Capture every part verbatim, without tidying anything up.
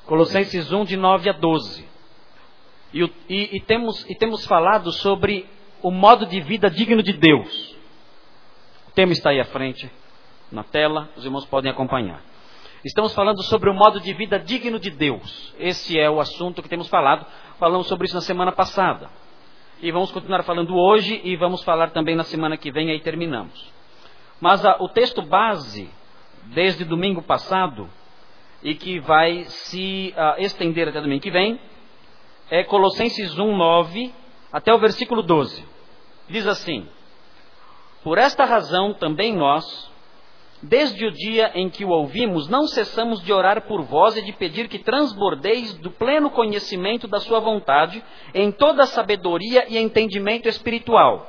Colossenses um, de nove a doze. E, e, e, temos, e temos falado sobre o modo de vida digno de Deus. O tema está aí à frente, na tela, os irmãos podem acompanhar. Estamos falando sobre o modo de vida digno de Deus. Esse é o assunto que temos falado. Falamos sobre isso na semana passada. E vamos continuar falando hoje e vamos falar também na semana que vem, aí terminamos. Mas a, o texto base, desde domingo passado, e que vai se uh, estender até domingo que vem, é Colossenses um, nove até o versículo doze. Diz assim: por esta razão também nós, desde o dia em que o ouvimos, não cessamos de orar por vós e de pedir que transbordeis do pleno conhecimento da sua vontade, em toda a sabedoria e entendimento espiritual,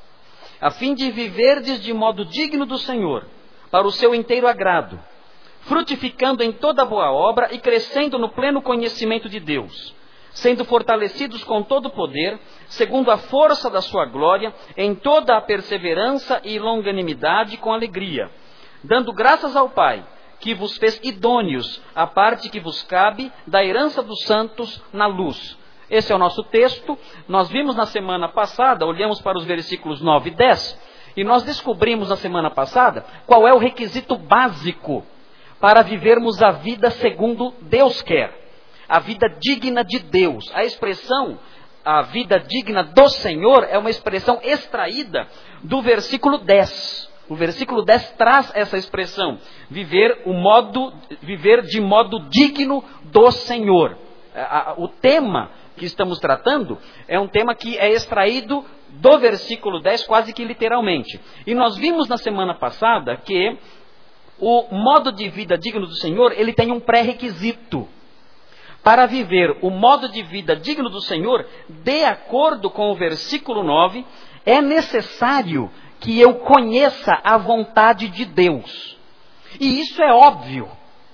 a fim de viverdes de modo digno do Senhor, para o seu inteiro agrado, frutificando em toda boa obra e crescendo no pleno conhecimento de Deus, sendo fortalecidos com todo o poder, segundo a força da sua glória, em toda a perseverança e longanimidade com alegria, dando graças ao Pai, que vos fez idôneos à parte que vos cabe da herança dos santos na luz. Esse é o nosso texto. Nós vimos na semana passada, olhamos para os versículos nove e dez, e nós descobrimos na semana passada qual é o requisito básico para vivermos a vida segundo Deus quer. A vida digna de Deus. A expressão, a vida digna do Senhor, é uma expressão extraída do versículo dez. O versículo dez traz essa expressão, viver, o modo, viver de modo digno do Senhor. O tema que estamos tratando é um tema que é extraído do versículo dez, quase que literalmente. E nós vimos na semana passada que o modo de vida digno do Senhor, ele tem um pré-requisito. Para viver o modo de vida digno do Senhor, de acordo com o versículo nove, é necessário que eu conheça a vontade de Deus. E isso é óbvio.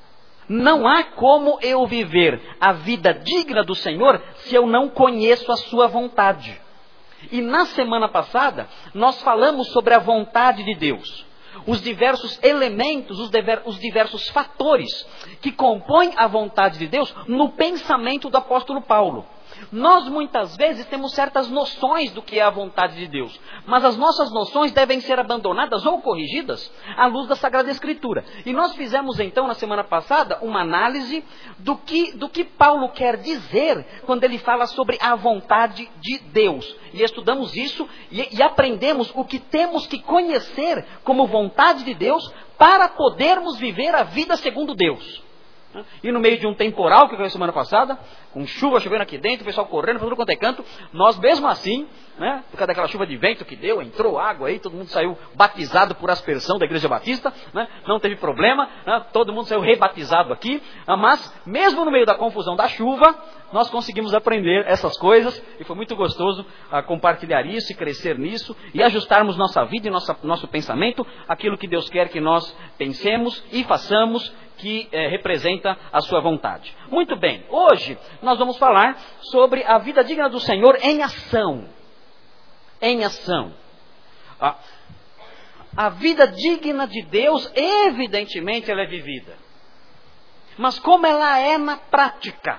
Não há como eu viver a vida digna do Senhor se eu não conheço a sua vontade. E na semana passada, nós falamos sobre a vontade de Deus. Os diversos elementos, os, dever, os diversos fatores que compõem a vontade de Deus no pensamento do apóstolo Paulo. Nós muitas vezes temos certas noções do que é a vontade de Deus, mas as nossas noções devem ser abandonadas ou corrigidas à luz da Sagrada Escritura. E nós fizemos então na semana passada uma análise do que, do que Paulo quer dizer quando ele fala sobre a vontade de Deus. E estudamos isso e, e aprendemos o que temos que conhecer como vontade de Deus para podermos viver a vida segundo Deus. E no meio de um temporal que foi a semana passada, com chuva chovendo aqui dentro, o pessoal correndo para tudo quanto é canto, nós mesmo assim, né, por causa daquela chuva de vento que deu, entrou água aí, todo mundo saiu batizado por aspersão da Igreja Batista, né, não teve problema, né, todo mundo saiu rebatizado aqui, mas mesmo no meio da confusão da chuva, nós conseguimos aprender essas coisas e foi muito gostoso uh, compartilhar isso e crescer nisso e ajustarmos nossa vida e nossa, nosso pensamento àquilo que Deus quer que nós pensemos e façamos, que eh, representa a sua vontade. Muito bem, hoje nós vamos falar sobre a vida digna do Senhor em ação. Em ação. Ah, a vida digna de Deus, evidentemente, ela é vivida. Mas como ela é na prática?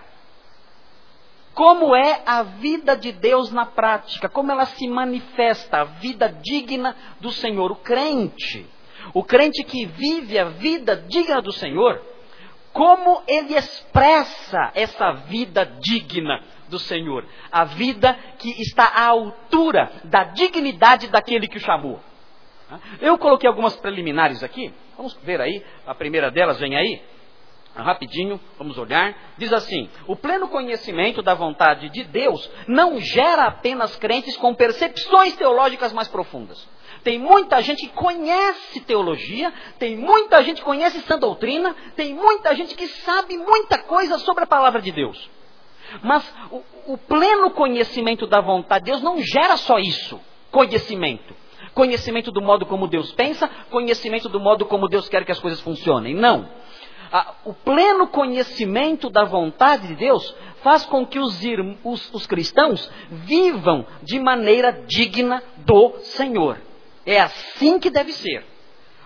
Como é a vida de Deus na prática? Como ela se manifesta, a vida digna do Senhor? O crente, o crente que vive a vida digna do Senhor, como ele expressa essa vida digna do Senhor? A vida que está à altura da dignidade daquele que o chamou. Eu coloquei algumas preliminares aqui, vamos ver aí, a primeira delas vem aí. Rapidinho, vamos olhar. Diz assim: o pleno conhecimento da vontade de Deus não gera apenas crentes com percepções teológicas mais profundas. Tem muita gente que conhece teologia, tem muita gente que conhece sã doutrina, tem muita gente que sabe muita coisa sobre a palavra de Deus. Mas o, o pleno conhecimento da vontade de Deus não gera só isso, conhecimento. Conhecimento do modo como Deus pensa, conhecimento do modo como Deus quer que as coisas funcionem. Não. O pleno conhecimento da vontade de Deus faz com que os, os, os cristãos vivam de maneira digna do Senhor. É assim que deve ser.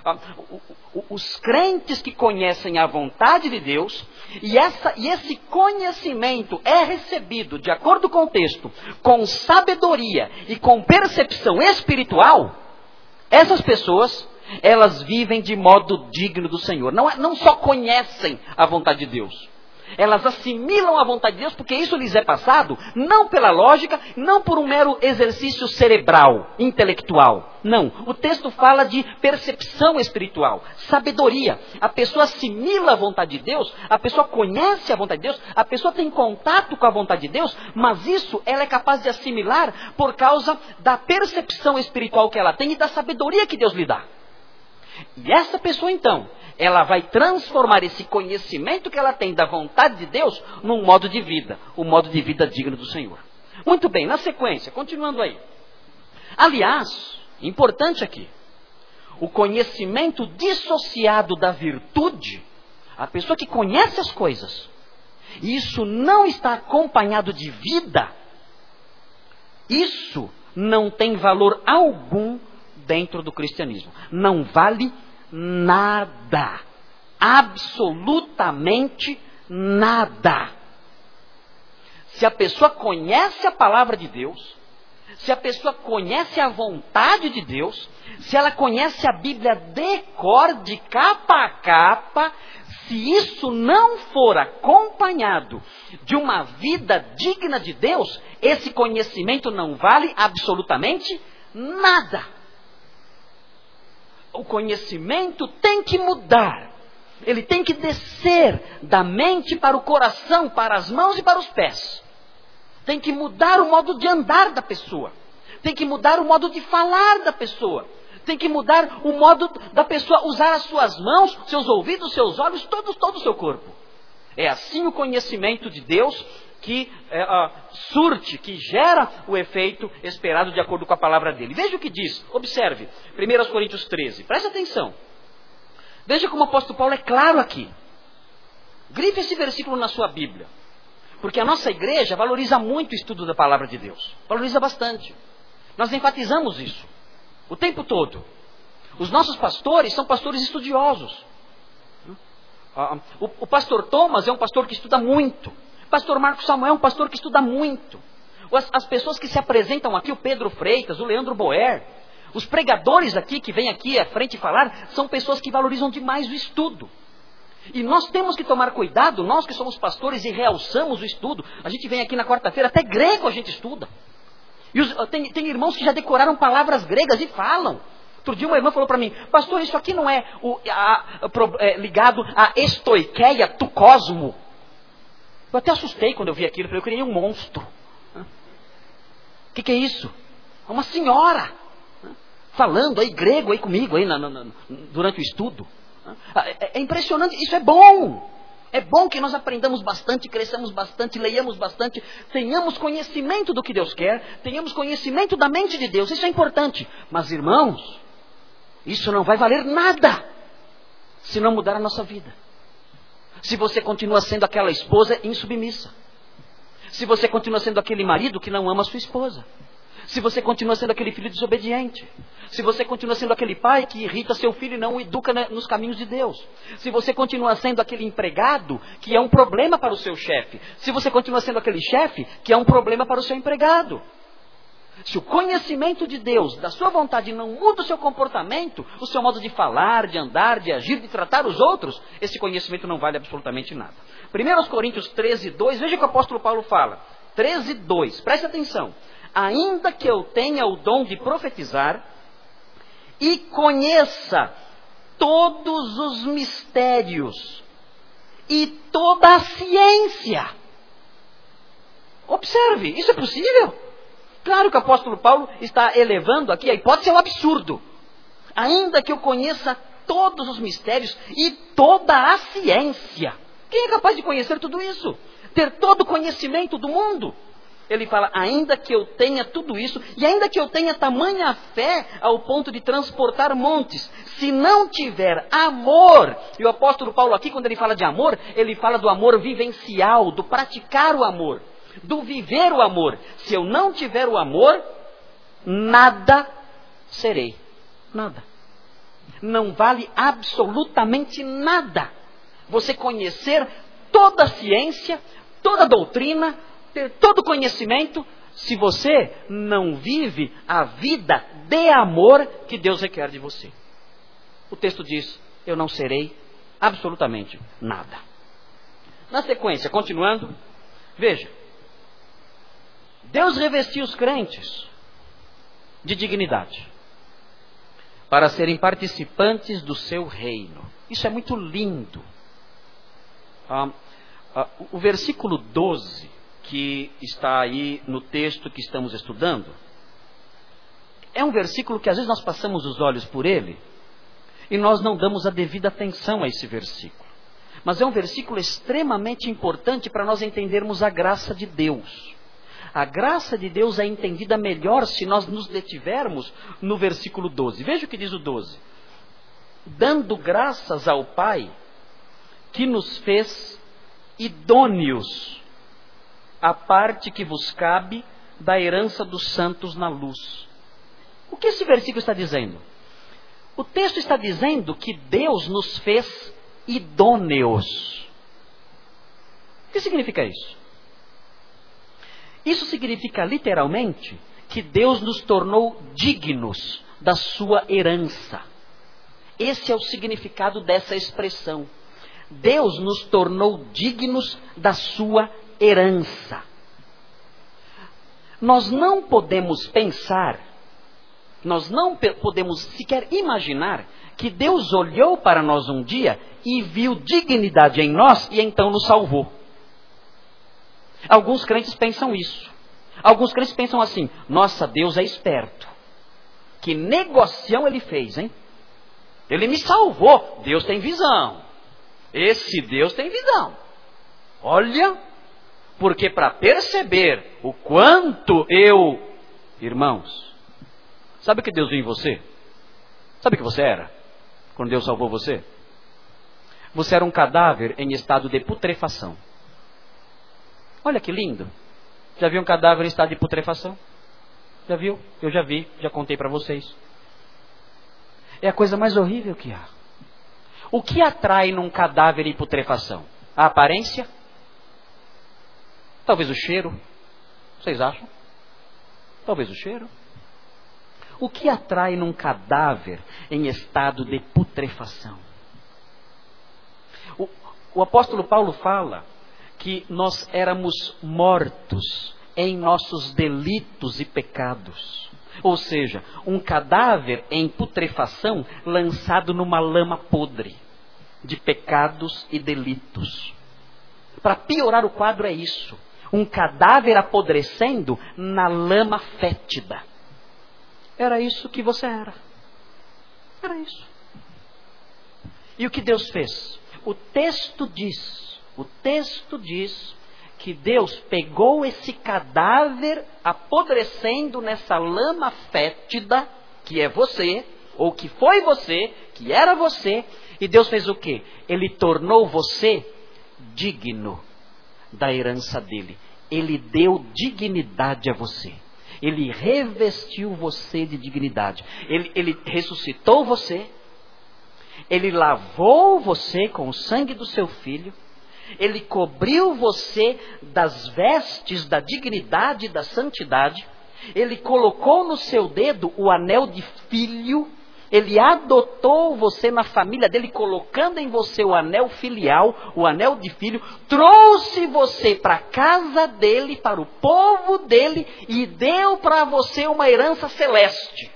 Os crentes que conhecem a vontade de Deus, e, essa, e esse conhecimento é recebido, de acordo com o texto, com sabedoria e com percepção espiritual, essas pessoas, elas vivem de modo digno do Senhor. Não, não só conhecem a vontade de Deus, elas assimilam a vontade de Deus porque isso lhes é passado, não pela lógica, não por um mero exercício cerebral, intelectual. Não, o texto fala de percepção espiritual, sabedoria. A pessoa assimila a vontade de Deus, a pessoa conhece a vontade de Deus, a pessoa tem contato com a vontade de Deus, mas isso ela é capaz de assimilar por causa da percepção espiritual que ela tem e da sabedoria que Deus lhe dá. E essa pessoa então, ela vai transformar esse conhecimento que ela tem da vontade de Deus num modo de vida, o modo de vida digno do Senhor. Muito bem, na sequência, continuando aí. Aliás, importante aqui, o conhecimento dissociado da virtude, a pessoa que conhece as coisas, e isso não está acompanhado de vida, isso não tem valor algum dentro do cristianismo. Não vale nada. Absolutamente nada. Se a pessoa conhece a palavra de Deus, se a pessoa conhece a vontade de Deus, se ela conhece a Bíblia de cor, de capa a capa, se isso não for acompanhado de uma vida digna de Deus, esse conhecimento não vale absolutamente nada. O conhecimento tem que mudar. Ele tem que descer da mente para o coração, para as mãos e para os pés. Tem que mudar o modo de andar da pessoa. Tem que mudar o modo de falar da pessoa. Tem que mudar o modo da pessoa usar as suas mãos, seus ouvidos, seus olhos, todo, todo o seu corpo. É assim o conhecimento de Deus que é, uh, surte, que gera o efeito esperado de acordo com a palavra dele. Veja o que diz, observe, primeira Coríntios treze, preste atenção. Veja como o apóstolo Paulo é claro aqui. Grife esse versículo na sua Bíblia, porque a nossa igreja valoriza muito o estudo da palavra de Deus, valoriza bastante. Nós enfatizamos isso o tempo todo. Os nossos pastores são pastores estudiosos. Uh, o, o pastor Thomas é um pastor que estuda muito. O pastor Marcos Samuel é um pastor que estuda muito. As, as pessoas que se apresentam aqui, o Pedro Freitas, o Leandro Boer, os pregadores aqui que vêm aqui à frente falar, são pessoas que valorizam demais o estudo. E nós temos que tomar cuidado, nós que somos pastores e realçamos o estudo. A gente vem aqui na quarta-feira, até grego a gente estuda. E os, tem, tem irmãos que já decoraram palavras gregas e falam. Outro dia uma irmã falou para mim, pastor, isso aqui não é, o, a, a, é ligado à estoiqueia tu cosmo. Eu até assustei quando eu vi aquilo, eu criei um monstro. O que, que é isso? É uma senhora falando aí grego aí comigo aí na, na, na, durante o estudo. É, é impressionante, isso é bom. É bom que nós aprendamos bastante, cresçamos bastante, leiamos bastante, tenhamos conhecimento do que Deus quer, tenhamos conhecimento da mente de Deus, isso é importante. Mas irmãos, isso não vai valer nada se não mudar a nossa vida. Se você continua sendo aquela esposa insubmissa. Se você continua sendo aquele marido que não ama a sua esposa. Se você continua sendo aquele filho desobediente. Se você continua sendo aquele pai que irrita seu filho e não o educa nos caminhos de Deus. Se você continua sendo aquele empregado que é um problema para o seu chefe. Se você continua sendo aquele chefe que é um problema para o seu empregado. Se o conhecimento de Deus, da sua vontade, não muda o seu comportamento, o seu modo de falar, de andar, de agir, de tratar os outros, esse conhecimento não vale absolutamente nada. primeira Coríntios treze, dois, veja o que o apóstolo Paulo fala. treze, dois, preste atenção. Ainda que eu tenha o dom de profetizar e conheça todos os mistérios e toda a ciência. Observe, isso é possível? Claro que o apóstolo Paulo está elevando aqui a hipótese ao absurdo. Ainda que eu conheça todos os mistérios e toda a ciência. Quem é capaz de conhecer tudo isso? Ter todo o conhecimento do mundo? Ele fala, ainda que eu tenha tudo isso, e ainda que eu tenha tamanha fé ao ponto de transportar montes, se não tiver amor, e o apóstolo Paulo aqui, quando ele fala de amor, ele fala do amor vivencial, do praticar o amor, do viver o amor. Se eu não tiver o amor, nada serei. Nada. Não vale absolutamente nada você conhecer toda a ciência, toda a doutrina, ter todo o conhecimento, se você não vive a vida de amor que Deus requer de você. O texto diz, eu não serei absolutamente nada. Na sequência, continuando, veja, Deus revestiu os crentes de dignidade para serem participantes do seu reino. Isso é muito lindo. Ah, ah, o versículo doze, que está aí no texto que estamos estudando, é um versículo que às vezes nós passamos os olhos por ele e nós não damos a devida atenção a esse versículo. Mas é um versículo extremamente importante para nós entendermos a graça de Deus. A graça de Deus é entendida melhor se nós nos detivermos no versículo doze. Veja o que diz o doze. Dando graças ao Pai que nos fez idôneos à parte que vos cabe da herança dos santos na luz. O que esse versículo está dizendo? O texto está dizendo que Deus nos fez idôneos. O que significa isso? Isso significa literalmente que Deus nos tornou dignos da sua herança. Esse é o significado dessa expressão. Deus nos tornou dignos da sua herança. Nós não podemos pensar, nós não podemos sequer imaginar que Deus olhou para nós um dia e viu dignidade em nós e então nos salvou. Alguns crentes pensam isso. Alguns crentes pensam assim, nossa, Deus é esperto. Que negocião ele fez, hein? Ele me salvou. Deus tem visão. Esse Deus tem visão. Olha, porque para perceber o quanto eu... Irmãos, sabe o que Deus viu em você? Sabe o que você era? Quando Deus salvou você? Você era um cadáver em estado de putrefação. Olha que lindo. Já viu um cadáver em estado de putrefação? Já viu? Eu já vi, já contei para vocês. É a coisa mais horrível que há. O que atrai num cadáver em putrefação? A aparência? Talvez o cheiro? Vocês acham? Talvez o cheiro? O que atrai num cadáver em estado de putrefação? O, o apóstolo Paulo fala que nós éramos mortos em nossos delitos e pecados. Ou seja, um cadáver em putrefação lançado numa lama podre de pecados e delitos. Para piorar o quadro é isso. Um cadáver apodrecendo na lama fétida. Era isso que você era. Era isso. E o que Deus fez? O texto diz, o texto diz que Deus pegou esse cadáver apodrecendo nessa lama fétida, que é você, ou que foi você, que era você, e Deus fez o quê? Ele tornou você digno da herança dele. Ele deu dignidade a você. Ele revestiu você de dignidade. Ele, ele ressuscitou você. Ele lavou você com o sangue do seu filho. Ele cobriu você das vestes da dignidade e da santidade. Ele colocou no seu dedo o anel de filho. Ele adotou você na família dele, colocando em você o anel filial, o anel de filho. Trouxe você para a casa dele, para o povo dele, e deu para você uma herança celeste.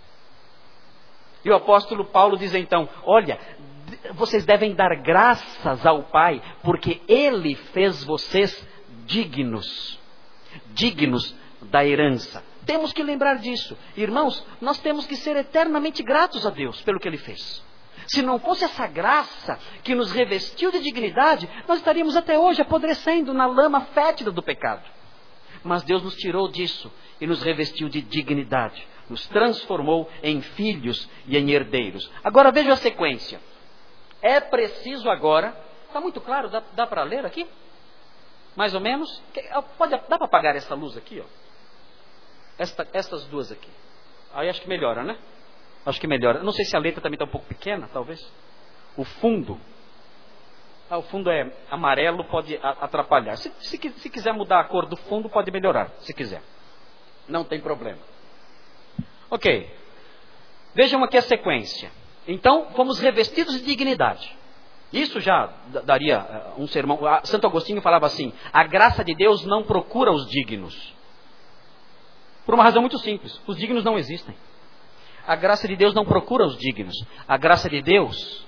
E o apóstolo Paulo diz então, olha, vocês devem dar graças ao Pai, porque Ele fez vocês dignos, dignos da herança. Temos que lembrar disso. Irmãos, nós temos que ser eternamente gratos a Deus pelo que Ele fez. Se não fosse essa graça que nos revestiu de dignidade, nós estaríamos até hoje apodrecendo na lama fétida do pecado. Mas Deus nos tirou disso e nos revestiu de dignidade. Nos transformou em filhos e em herdeiros. Agora veja a sequência. É preciso agora... Está muito claro? Dá, dá para ler aqui? Mais ou menos? Pode, dá para apagar essa luz aqui, ó? Esta, estas duas aqui. Aí acho que melhora, né? Acho que melhora. Não sei se a letra também está um pouco pequena, talvez. O fundo. Ah, o fundo é amarelo, pode atrapalhar. Se, se, se quiser mudar a cor do fundo, pode melhorar, se quiser. Não tem problema. Ok. Vejam aqui a sequência. Então, fomos revestidos de dignidade. Isso já daria um sermão. Santo Agostinho falava assim: a graça de Deus não procura os dignos. Por uma razão muito simples: os dignos não existem. A graça de Deus não procura os dignos. A graça de Deus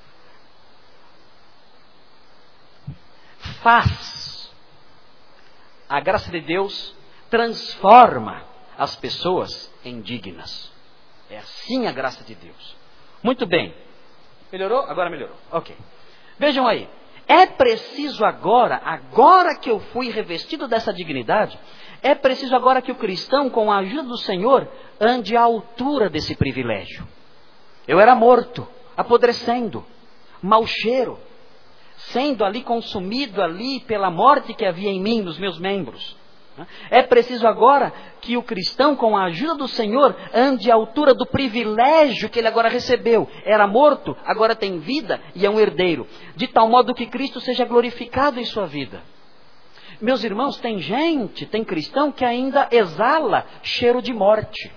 faz. A graça de Deus transforma as pessoas em dignas. É assim a graça de Deus. Muito bem. Melhorou? Agora melhorou. Ok. Vejam aí. É preciso agora, agora que eu fui revestido dessa dignidade, é preciso agora que o cristão, com a ajuda do Senhor, ande à altura desse privilégio. Eu era morto, apodrecendo, mau cheiro, sendo ali consumido ali pela morte que havia em mim, nos meus membros. É preciso agora que o cristão, com a ajuda do Senhor, ande à altura do privilégio que ele agora recebeu. Era morto, agora tem vida e é um herdeiro. De tal modo que Cristo seja glorificado em sua vida. Meus irmãos, tem gente, tem cristão que ainda exala cheiro de morte.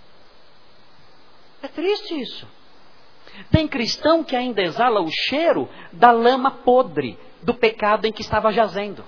É triste isso. Tem cristão que ainda exala o cheiro da lama podre, do pecado em que estava jazendo.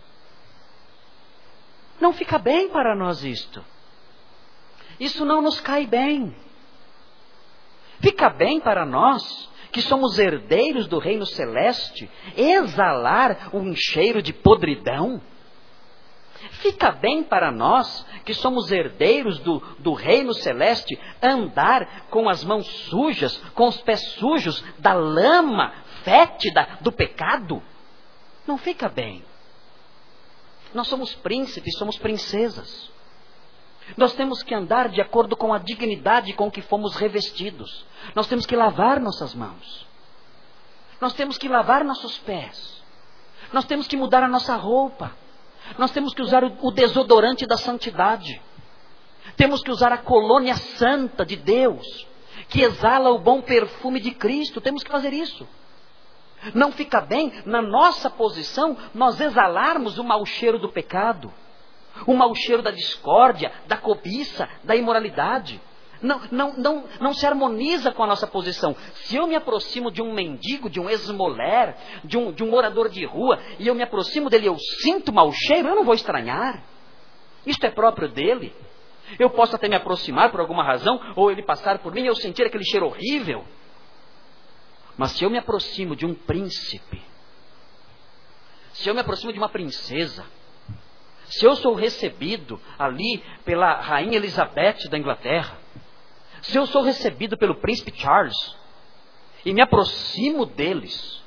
Não fica bem para nós isto. Isso não nos cai bem. Fica bem para nós, que somos herdeiros do reino celeste, exalar um cheiro de podridão? Fica bem para nós, que somos herdeiros do, do reino celeste, andar com as mãos sujas, com os pés sujos da lama fétida do pecado? Não fica bem. Nós somos príncipes, somos princesas. Nós temos que andar de acordo com a dignidade com que fomos revestidos. Nós temos que lavar nossas mãos. Nós temos que lavar nossos pés. Nós temos que mudar a nossa roupa. Nós temos que usar o desodorante da santidade. Temos que usar a colônia santa de Deus, que exala o bom perfume de Cristo. Temos que fazer isso. Não fica bem, na nossa posição, nós exalarmos o mau cheiro do pecado, o mau cheiro da discórdia, da cobiça, da imoralidade. Não, não, não, não se harmoniza com a nossa posição. Se eu me aproximo de um mendigo, de um esmoler, de um, de um morador de rua, e eu me aproximo dele e eu sinto mau cheiro, eu não vou estranhar. Isto é próprio dele. Eu posso até me aproximar por alguma razão, ou ele passar por mim e eu sentir aquele cheiro horrível. Mas se eu me aproximo de um príncipe, se eu me aproximo de uma princesa, se eu sou recebido ali pela rainha Elizabeth da Inglaterra, se eu sou recebido pelo príncipe Charles, e me aproximo deles,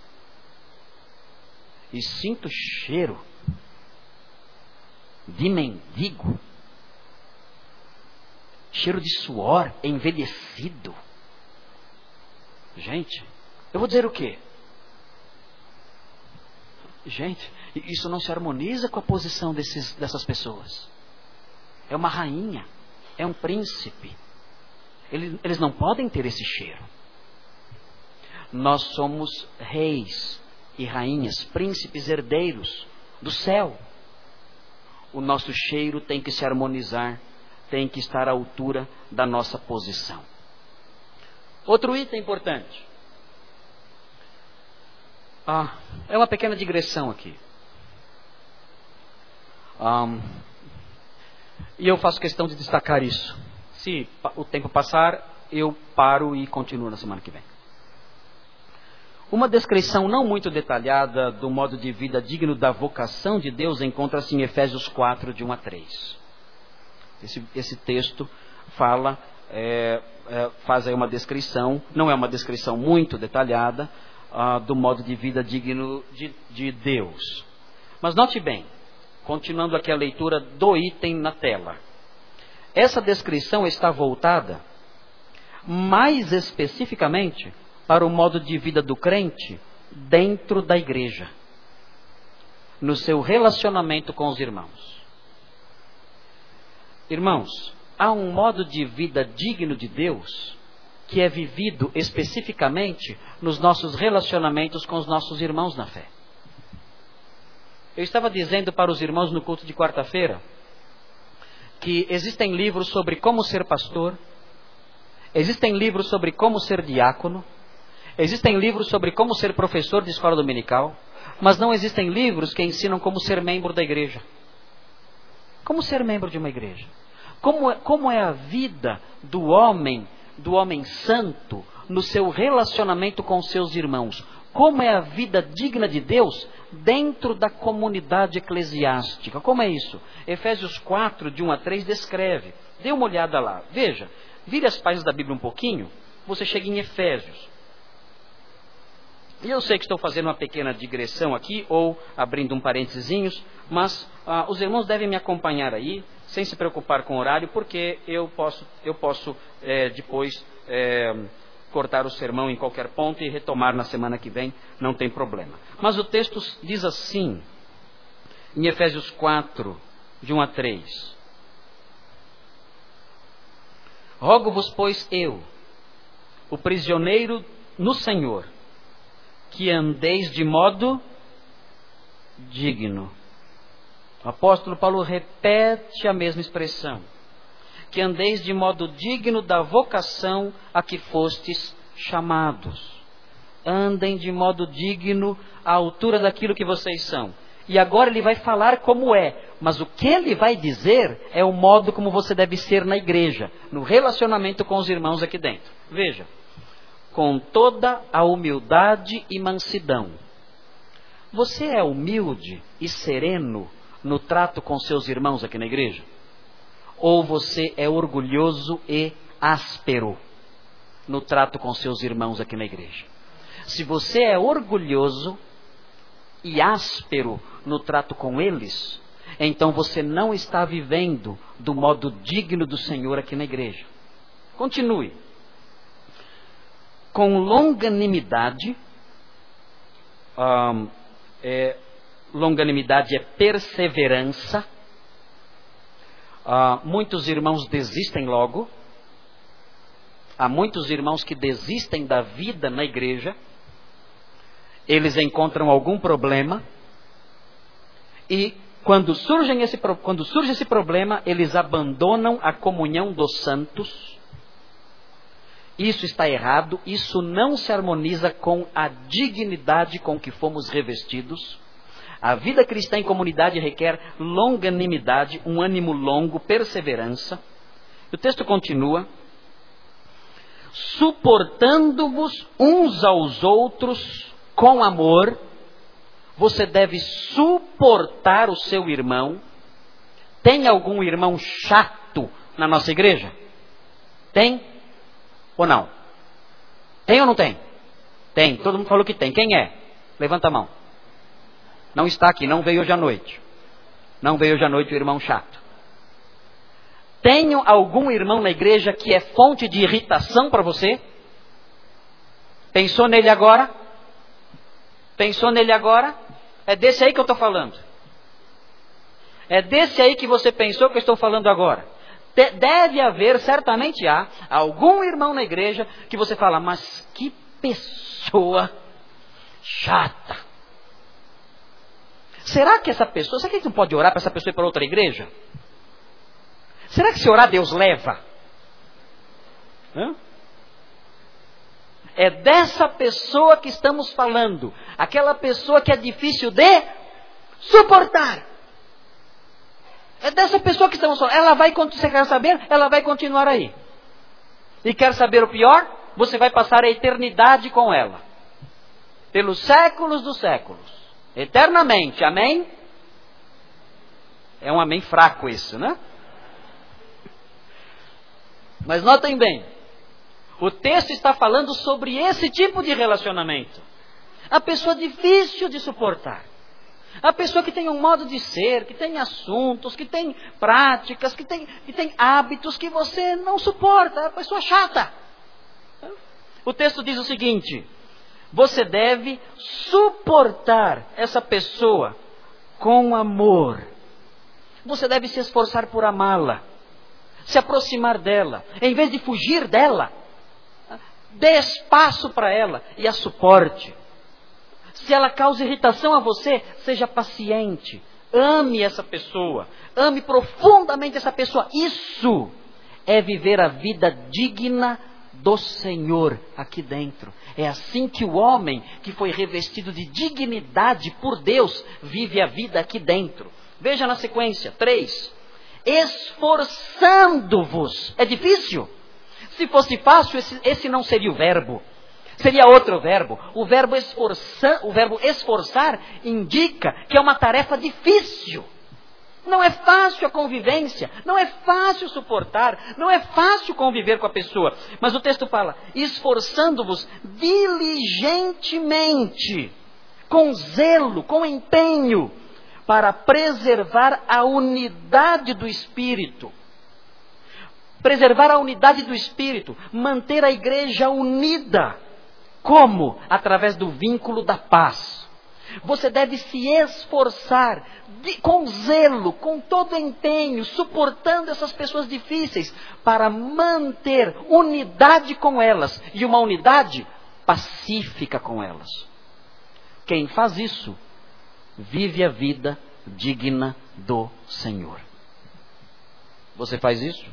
e sinto cheiro de mendigo, cheiro de suor envelhecido, gente, eu vou dizer o quê? Gente, isso não se harmoniza com a posição desses, dessas pessoas. É uma rainha, é um príncipe. Eles, eles não podem ter esse cheiro. Nós somos reis e rainhas, príncipes, herdeiros do céu. O nosso cheiro tem que se harmonizar, tem que estar à altura da nossa posição. Outro item importante. Ah, é uma pequena digressão aqui. Um, e eu faço questão de destacar isso. Se o tempo passar, eu paro e continuo na semana que vem. Uma descrição não muito detalhada do modo de vida digno da vocação de Deus encontra-se em Efésios quatro, de um a três. Esse, esse texto fala, é, é, faz aí uma descrição, não é uma descrição muito detalhada, Uh, do modo de vida digno de, de Deus. Mas note bem, continuando aqui a leitura do item na tela. Essa descrição está voltada mais especificamente para o modo de vida do crente dentro da igreja, no seu relacionamento com os irmãos. Irmãos, há um modo de vida digno de Deus que é vivido especificamente nos nossos relacionamentos com os nossos irmãos na fé. Eu estava dizendo para os irmãos no culto de quarta-feira que existem livros sobre como ser pastor, existem livros sobre como ser diácono, existem livros sobre como ser professor de escola dominical, mas não existem livros que ensinam como ser membro da igreja. Como ser membro de uma igreja? Como é, como é a vida do homem, do homem santo, no seu relacionamento com seus irmãos? Como é a vida digna de Deus dentro da comunidade eclesiástica? Como é isso? Efésios quatro, de um a três, descreve. Dê uma olhada lá. Veja, vire as páginas da Bíblia um pouquinho, você chega em Efésios. E eu sei que estou fazendo uma pequena digressão aqui, ou abrindo um parênteses, mas ah, os irmãos devem me acompanhar aí, sem se preocupar com o horário, porque eu posso, eu posso é, depois é, cortar o sermão em qualquer ponto e retomar na semana que vem, não tem problema. Mas o texto diz assim, em Efésios quatro, de um a três. Rogo-vos, pois, eu, o prisioneiro no Senhor, que andeis de modo digno. O apóstolo Paulo repete a mesma expressão. Que andeis de modo digno da vocação a que fostes chamados. Andem de modo digno à altura daquilo que vocês são. E agora ele vai falar como é. Mas o que ele vai dizer é o modo como você deve ser na igreja. No relacionamento com os irmãos aqui dentro. Veja. Com toda a humildade e mansidão. Você é humilde e sereno no trato com seus irmãos aqui na igreja? Ou você é orgulhoso e áspero no trato com seus irmãos aqui na igreja? Se você é orgulhoso e áspero no trato com eles, então você não está vivendo do modo digno do Senhor aqui na igreja. Continue. Com longanimidade, hum, é, longanimidade é perseverança. Uh, muitos irmãos desistem logo. Há muitos irmãos que desistem da vida na igreja. Eles encontram algum problema. E quando, surgem esse, quando surge esse problema, eles abandonam a comunhão dos santos. Isso está errado. Isso não se harmoniza com a dignidade com que fomos revestidos. A vida cristã em comunidade requer longanimidade, um ânimo longo, perseverança. O texto continua. Suportando-vos uns aos outros com amor. Você deve suportar o seu irmão. Tem algum irmão chato na nossa igreja? Tem ou não? Tem ou não tem? Tem. Todo mundo falou que tem. Quem é? Levanta a mão. Não está aqui, não veio hoje à noite. Não veio hoje à noite o irmão chato. Tenho algum irmão na igreja que é fonte de irritação para você? Pensou nele agora? Pensou nele agora? É desse aí que eu estou falando. É desse aí que você pensou que eu estou falando agora. Deve haver, certamente há, algum irmão na igreja que você fala, mas que pessoa chata. Será que essa pessoa, será que a gente não pode orar para essa pessoa ir para outra igreja? Será que se orar Deus leva? Hã? É dessa pessoa que estamos falando. Aquela pessoa que é difícil de suportar. É dessa pessoa que estamos falando. Ela vai, você quer saber? Ela vai continuar aí. E quer saber o pior? Você vai passar a eternidade com ela. Pelos séculos dos séculos. Eternamente, amém? É um amém fraco isso, né? Mas notem bem, o texto está falando sobre esse tipo de relacionamento. A pessoa difícil de suportar. A pessoa que tem um modo de ser, que tem assuntos, que tem práticas, que tem, que tem hábitos que você não suporta. É a pessoa chata. O texto diz o seguinte: você deve suportar essa pessoa com amor. Você deve se esforçar por amá-la, se aproximar dela, em vez de fugir dela. Dê espaço para ela e a suporte. Se ela causa irritação a você, seja paciente. Ame essa pessoa. Ame profundamente essa pessoa. Isso é viver a vida digna do Senhor aqui dentro. É assim que o homem que foi revestido de dignidade por Deus vive a vida aqui dentro. Veja na sequência, três. Esforçando-vos. É difícil? Se fosse fácil, esse, esse não seria o verbo. Seria outro verbo. O verbo, esforçar, o verbo esforçar indica que é uma tarefa difícil. Não é fácil a convivência, não é fácil suportar, não é fácil conviver com a pessoa. Mas o texto fala, esforçando-vos diligentemente, com zelo, com empenho, para preservar a unidade do Espírito. Preservar a unidade do Espírito, manter a igreja unida. Como? Através do vínculo da paz. Você deve se esforçar de, com zelo, com todo empenho, suportando essas pessoas difíceis, para manter unidade com elas e uma unidade pacífica com elas. Quem faz isso, vive a vida digna do Senhor. Você faz isso?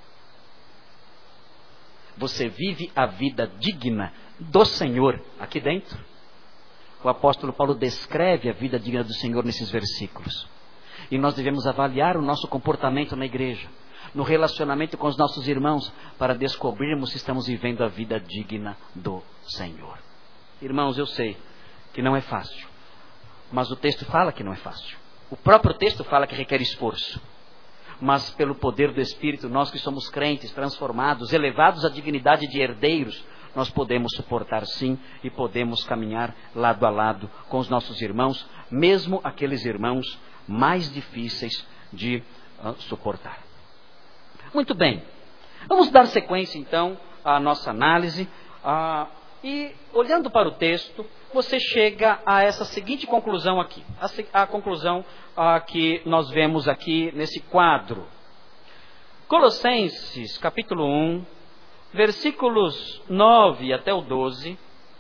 Você vive a vida digna do Senhor aqui dentro? O apóstolo Paulo descreve a vida digna do Senhor nesses versículos. E nós devemos avaliar o nosso comportamento na igreja, no relacionamento com os nossos irmãos, para descobrirmos se estamos vivendo a vida digna do Senhor. Irmãos, eu sei que não é fácil, mas o texto fala que não é fácil. O próprio texto fala que requer esforço. Mas pelo poder do Espírito, nós que somos crentes, transformados, elevados à dignidade de herdeiros, nós podemos suportar sim e podemos caminhar lado a lado com os nossos irmãos, mesmo aqueles irmãos mais difíceis de uh, suportar. Muito bem, vamos dar sequência então à nossa análise uh, e olhando para o texto, você chega a essa seguinte conclusão aqui, a, a conclusão uh, que nós vemos aqui nesse quadro. Colossenses capítulo um, versículos nove até o doze,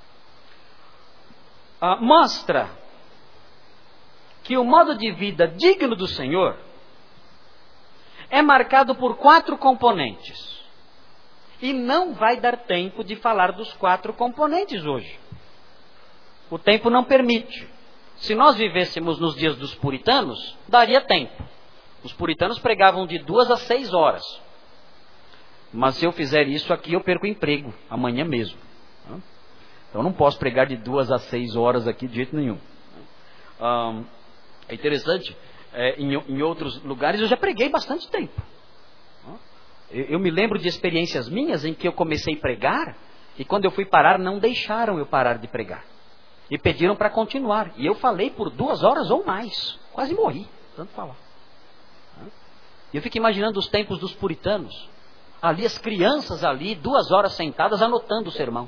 uh, mostra que o modo de vida digno do Senhor é marcado por quatro componentes. E não vai dar tempo de falar dos quatro componentes hoje. O tempo não permite. Se nós vivêssemos nos dias dos puritanos, daria tempo. Os puritanos pregavam de duas a seis horas. Mas se eu fizer isso aqui, eu perco o emprego, amanhã mesmo. Então não posso pregar de duas a seis horas aqui de jeito nenhum. É interessante, é, em, em outros lugares eu já preguei bastante tempo. Eu, eu me lembro de experiências minhas em que eu comecei a pregar, e quando eu fui parar, não deixaram eu parar de pregar. E pediram para continuar. E eu falei por duas horas ou mais. Quase morri, tanto falar. E eu fico imaginando os tempos dos puritanos. Ali as crianças ali, duas horas sentadas, anotando o sermão.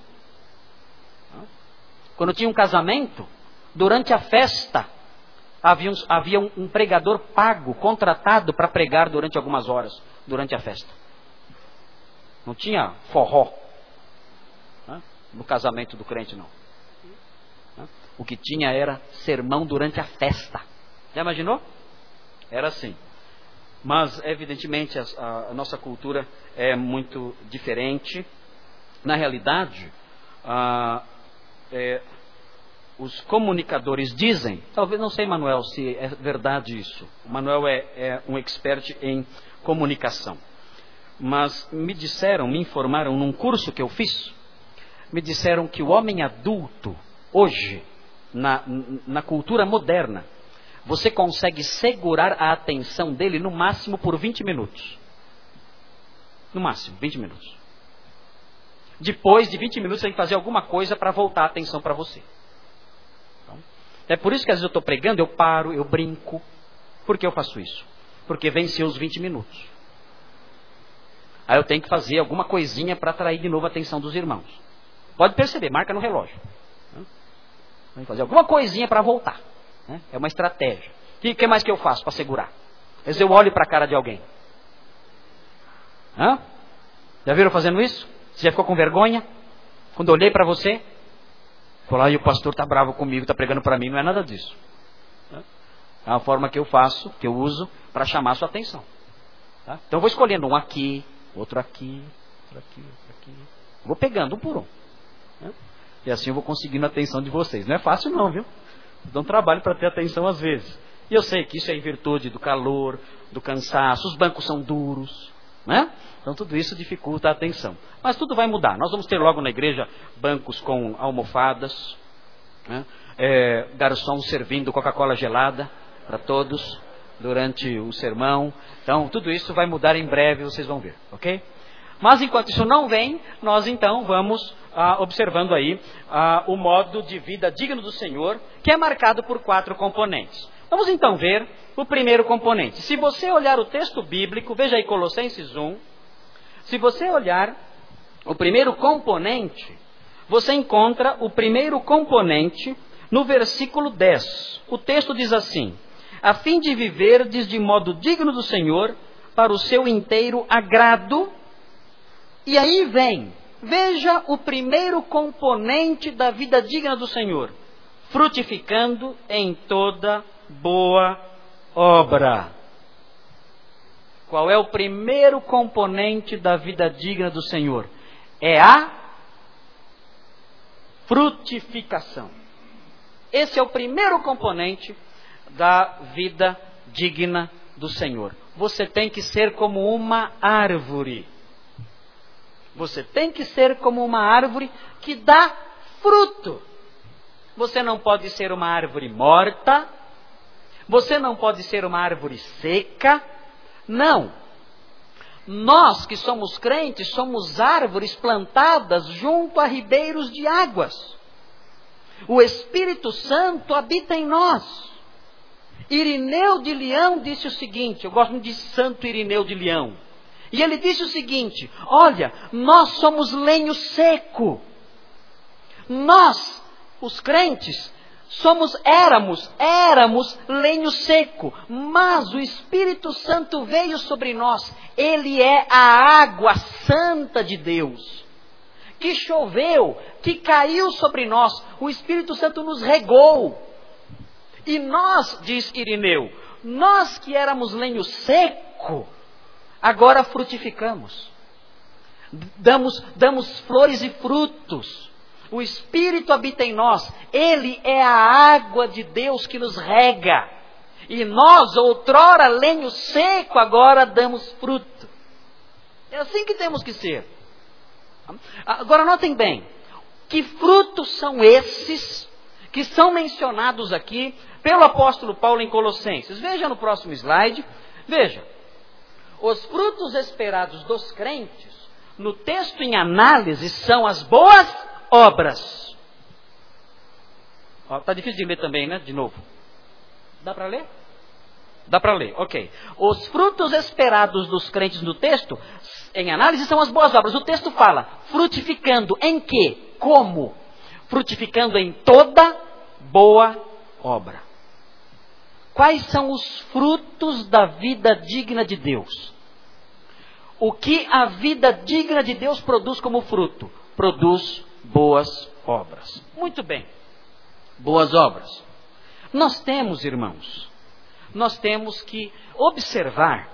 Quando tinha um casamento, durante a festa, havia um, havia um, um pregador pago, contratado para pregar durante algumas horas, durante a festa. Não tinha forró, né, no casamento do crente, não. O que tinha era sermão durante a festa. Já imaginou? Era assim. Mas, evidentemente, a, a nossa cultura é muito diferente. Na realidade, a, é, os comunicadores dizem, talvez, não sei, Manuel, se é verdade isso. O Manuel é, é um expert em comunicação. Mas me disseram, me informaram num curso que eu fiz, me disseram que o homem adulto, hoje, na, na cultura moderna, você consegue segurar a atenção dele no máximo por vinte minutos. No máximo, vinte minutos. Depois de vinte minutos, você tem que fazer alguma coisa para voltar a atenção para você. Então, é por isso que às vezes eu estou pregando, eu paro, eu brinco. Por que eu faço isso? Porque venceu os vinte minutos. Aí eu tenho que fazer alguma coisinha para atrair de novo a atenção dos irmãos. Pode perceber, marca no relógio. Tem que fazer alguma coisinha para voltar. É uma estratégia. E o que mais que eu faço para segurar? Às vezes eu olho para a cara de alguém. Hã? Já viram fazendo isso? Você já ficou com vergonha? Quando eu olhei para você, falei, e o pastor está bravo comigo, está pregando para mim. Não é nada disso. É uma forma que eu faço, que eu uso para chamar a sua atenção. Tá? Então eu vou escolhendo um aqui, outro aqui, outro aqui, outro aqui. Vou pegando um por um. Né? E assim eu vou conseguindo a atenção de vocês. Não é fácil não, viu? Dá um trabalho para ter atenção às vezes. E eu sei que isso é em virtude do calor, do cansaço, os bancos são duros. Né? Então tudo isso dificulta a atenção. Mas tudo vai mudar. Nós vamos ter logo na igreja bancos com almofadas, né? é, garçom servindo Coca-Cola gelada para todos durante o sermão. Então tudo isso vai mudar em breve, vocês vão ver, ok? Mas enquanto isso não vem, nós então vamos ah, observando aí ah, o modo de vida digno do Senhor, que é marcado por quatro componentes. Vamos então ver o primeiro componente. Se você olhar o texto bíblico, veja aí Colossenses um. Se você olhar o primeiro componente, você encontra o primeiro componente no versículo dez. O texto diz assim: a fim de viverdes de modo digno do Senhor, para o seu inteiro agrado. E aí vem, veja o primeiro componente da vida digna do Senhor: frutificando em toda boa obra. Qual é o primeiro componente da vida digna do Senhor? É a frutificação. Esse é o primeiro componente da vida digna do Senhor. Você tem que ser como uma árvore. Você tem que ser como uma árvore que dá fruto. Você não pode ser uma árvore morta. Você não pode ser uma árvore seca. Não. Nós que somos crentes, somos árvores plantadas junto a ribeiros de águas. O Espírito Santo habita em nós. Irineu de Leão disse o seguinte, eu gosto muito de Santo Irineu de Leão. E ele disse o seguinte: olha, nós somos lenho seco. Nós, os crentes, somos, éramos, éramos lenho seco. Mas o Espírito Santo veio sobre nós. Ele é a água santa de Deus. Que choveu, que caiu sobre nós. O Espírito Santo nos regou. E nós, diz Irineu, nós que éramos lenho seco, agora frutificamos. Damos, damos flores e frutos. O Espírito habita em nós. Ele é a água de Deus que nos rega. E nós, outrora lenho seco, agora damos fruto. É assim que temos que ser. Agora notem bem, que frutos são esses que são mencionados aqui pelo apóstolo Paulo em Colossenses? Veja no próximo slide. Veja. Os frutos esperados dos crentes, no texto em análise, são as boas obras. Está difícil de ler também, né? De novo. Dá para ler? Dá para ler, ok. Os frutos esperados dos crentes no texto, em análise, são as boas obras. O texto fala, frutificando em quê? Como? Frutificando em toda boa obra. Quais são os frutos da vida digna de Deus? O que a vida digna de Deus produz como fruto? Produz boas obras. Muito bem. Boas obras. Nós temos, irmãos, nós temos que observar,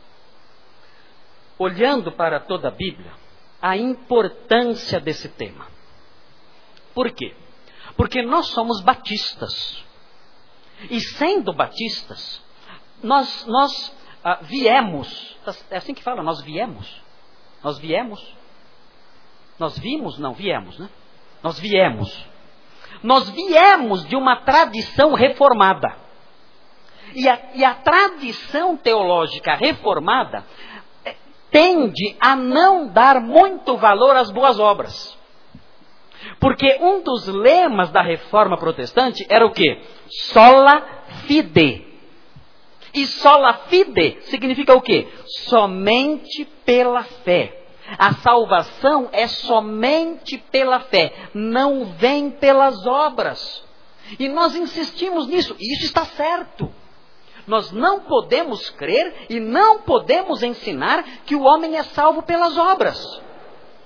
olhando para toda a Bíblia, a importância desse tema. Por quê? Porque nós somos batistas. E sendo batistas, nós, nós ah, viemos, é assim que fala, nós viemos, nós viemos, nós vimos, não, viemos, né? Nós viemos, nós viemos de uma tradição reformada, e a, e a tradição teológica reformada tende a não dar muito valor às boas obras, porque um dos lemas da reforma protestante era o quê? Sola fide. E sola fide significa o quê? Somente pela fé. A salvação é somente pela fé, não vem pelas obras. E nós insistimos nisso, e isso está certo. Nós não podemos crer e não podemos ensinar que o homem é salvo pelas obras.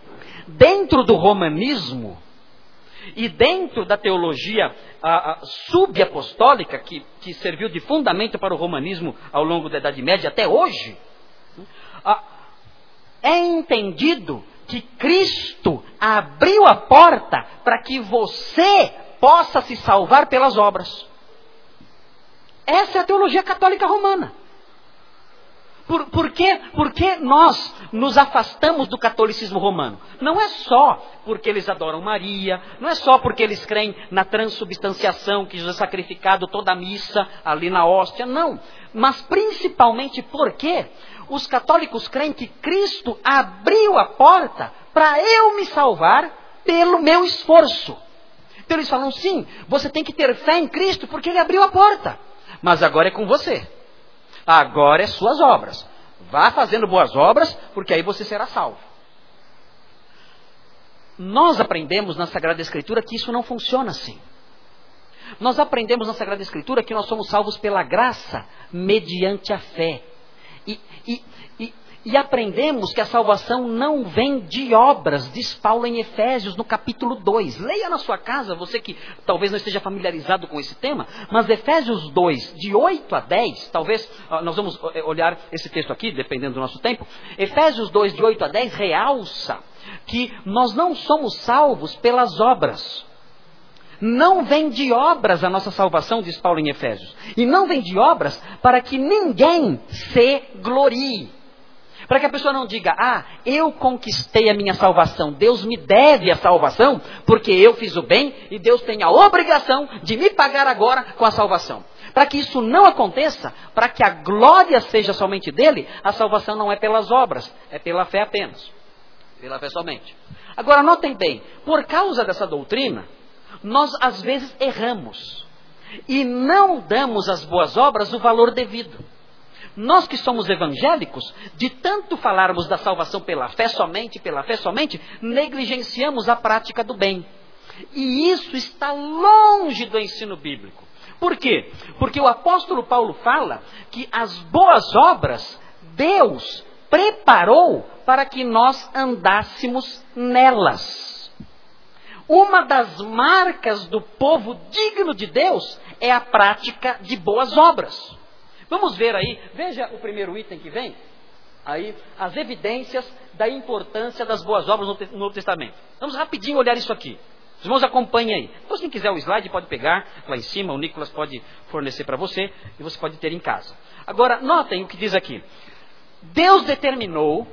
dentro do romanismo e dentro da teologia a, a, subapostólica, que, que serviu de fundamento para o romanismo ao longo da Idade Média até hoje, a, é entendido que Cristo abriu a porta para que você possa se salvar pelas obras. Essa é a teologia católica romana. Por, por, quê? Porque nós nos afastamos do catolicismo romano. Não é só porque eles adoram Maria, não é só porque eles creem na transubstanciação, que Jesus é sacrificado toda a missa ali na hóstia, não. Mas principalmente porque os católicos creem que Cristo abriu a porta para eu me salvar pelo meu esforço. Então eles falam, sim, você tem que ter fé em Cristo porque Ele abriu a porta. Mas agora é com você. Agora é suas obras. Vá fazendo boas obras, porque aí você será salvo. Nós aprendemos na Sagrada Escritura que isso não funciona assim. Nós aprendemos na Sagrada Escritura que nós somos salvos pela graça, mediante a fé. E, e, e, e aprendemos que a salvação não vem de obras, diz Paulo em Efésios, no capítulo dois. Leia na sua casa, você que talvez não esteja familiarizado com esse tema, mas Efésios dois, de oito a dez, talvez, nós vamos olhar esse texto aqui, dependendo do nosso tempo. Efésios dois, de oito a dez, realça que nós não somos salvos pelas obras. Não vem de obras a nossa salvação, diz Paulo em Efésios. E não vem de obras para que ninguém se glorie. Para que a pessoa não diga, ah, eu conquistei a minha salvação, Deus me deve a salvação, porque eu fiz o bem e Deus tem a obrigação de me pagar agora com a salvação. Para que isso não aconteça, para que a glória seja somente dele, a salvação não é pelas obras, é pela fé apenas. Pela fé somente. Agora notem bem, por causa dessa doutrina, nós às vezes erramos e não damos às boas obras o valor devido. Nós que somos evangélicos, de tanto falarmos da salvação pela fé somente, pela fé somente, negligenciamos a prática do bem. E isso está longe do ensino bíblico. Por quê? Porque o apóstolo Paulo fala que as boas obras Deus preparou para que nós andássemos nelas. Uma das marcas do povo digno de Deus é a prática de boas obras. Vamos ver aí, veja o primeiro item que vem, aí, as evidências da importância das boas obras no Novo Testamento. Vamos rapidinho olhar isso aqui. Os irmãos acompanhem aí. Então, quem quiser o slide pode pegar lá em cima, o Nicolas pode fornecer para você e você pode ter em casa. Agora, notem o que diz aqui. Deus determinou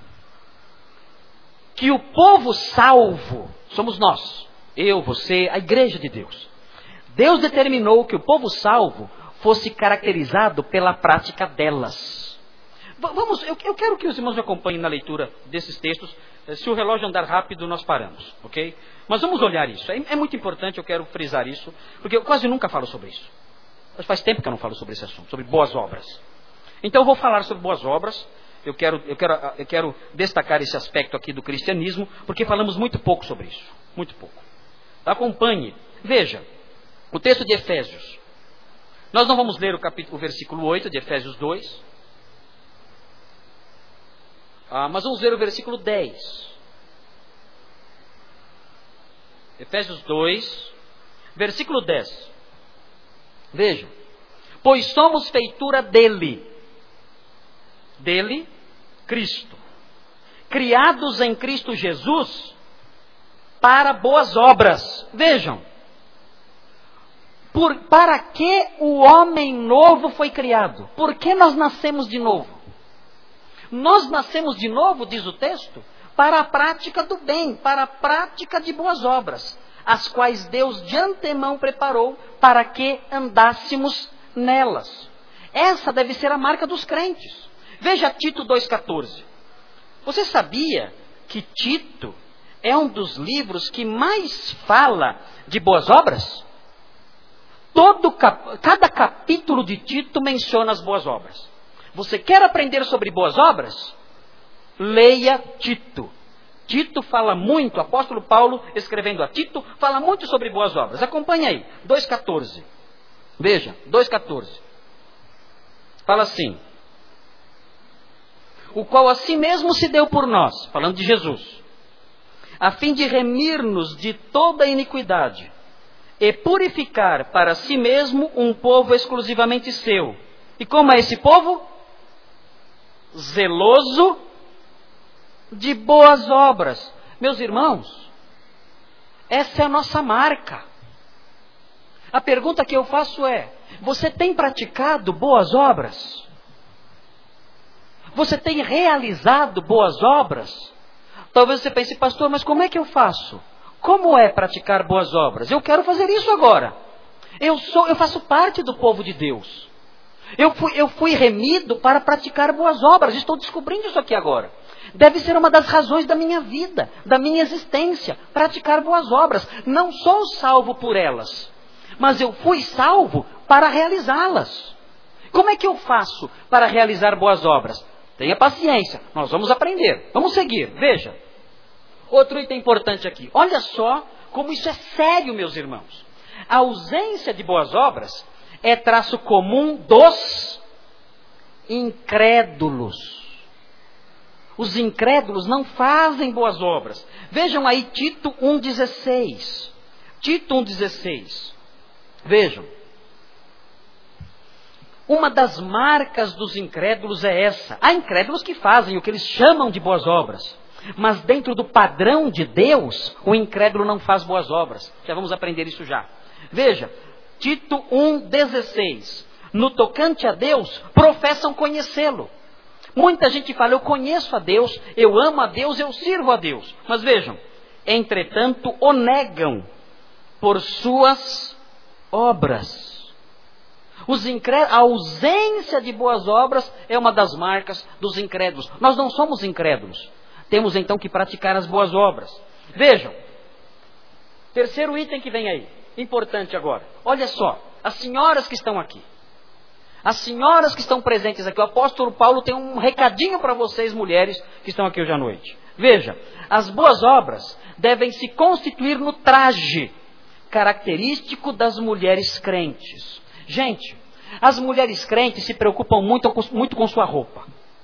que o povo salvo, somos nós, eu, você, a igreja de Deus. Deus determinou que o povo salvo fosse caracterizado pela prática delas. Vamos, eu, eu quero que os irmãos me acompanhem na leitura desses textos. Se o relógio andar rápido, nós paramos, ok? Mas vamos olhar isso. É, é muito importante, eu quero frisar isso, porque eu quase nunca falo sobre isso. Mas faz tempo que eu não falo sobre esse assunto, sobre boas obras. Então eu vou falar sobre boas obras. Eu quero, eu quero, eu quero destacar esse aspecto aqui do cristianismo, porque falamos muito pouco sobre isso. Muito pouco. Acompanhe. Veja, o texto de Efésios. Nós não vamos ler o, capítulo, o versículo oito de Efésios dois. Ah, mas vamos ler o versículo dez. Efésios dois, versículo dez. Veja. Pois somos feitura dele. Dele, Cristo. Criados em Cristo Jesus para boas obras. Vejam. Por, para que o homem novo foi criado? Por que nós nascemos de novo? Nós nascemos de novo, diz o texto, para a prática do bem, para a prática de boas obras, as quais Deus de antemão preparou para que andássemos nelas. Essa deve ser a marca dos crentes. Veja Tito dois, catorze. Você sabia que Tito é um dos livros que mais fala de boas obras? Todo, cada capítulo de Tito menciona as boas obras. Você quer aprender sobre boas obras? Leia Tito. Tito fala muito, o apóstolo Paulo, escrevendo a Tito, fala muito sobre boas obras. Acompanhe aí, dois, catorze. Veja, dois, catorze. Fala assim. O qual a si mesmo se deu por nós, falando de Jesus, a fim de remir-nos de toda iniquidade e purificar para si mesmo um povo exclusivamente seu. E como é esse povo? Zeloso de boas obras. Meus irmãos, essa é a nossa marca. A pergunta que eu faço é: você tem praticado boas obras? Você tem realizado boas obras? Talvez você pense, pastor, mas como é que eu faço? Como é praticar boas obras? Eu quero fazer isso agora. Eu sou, eu faço parte do povo de Deus. Eu fui, eu fui remido para praticar boas obras. Estou descobrindo isso aqui agora. Deve ser uma das razões da minha vida, da minha existência, praticar boas obras. Não sou salvo por elas, mas eu fui salvo para realizá-las. Como é que eu faço para realizar boas obras? Tenha paciência, nós vamos aprender, vamos seguir, veja. Outro item importante aqui, olha só como isso é sério, meus irmãos. A ausência de boas obras é traço comum dos incrédulos. Os incrédulos não fazem boas obras. Vejam aí Tito um dezesseis. Tito um dezesseis. Vejam. Uma das marcas dos incrédulos é essa. Há incrédulos que fazem o que eles chamam de boas obras. Mas dentro do padrão de Deus, o incrédulo não faz boas obras. Já vamos aprender isso já. Veja, Tito um dezesseis. No tocante a Deus, professam conhecê-lo. Muita gente fala, eu conheço a Deus, eu amo a Deus, eu sirvo a Deus. Mas vejam, entretanto, o negam por suas obras. Os incrédulos, a ausência de boas obras é uma das marcas dos incrédulos. Nós não somos incrédulos. Temos então que praticar as boas obras. Vejam, terceiro item que vem aí, importante agora. Olha só, as senhoras que estão aqui. As senhoras que estão presentes aqui, o apóstolo Paulo tem um recadinho para vocês, mulheres, que estão aqui hoje à noite. Veja, as boas obras devem se constituir no traje característico das mulheres crentes. Gente, as mulheres crentes se preocupam muito, muito com sua roupa.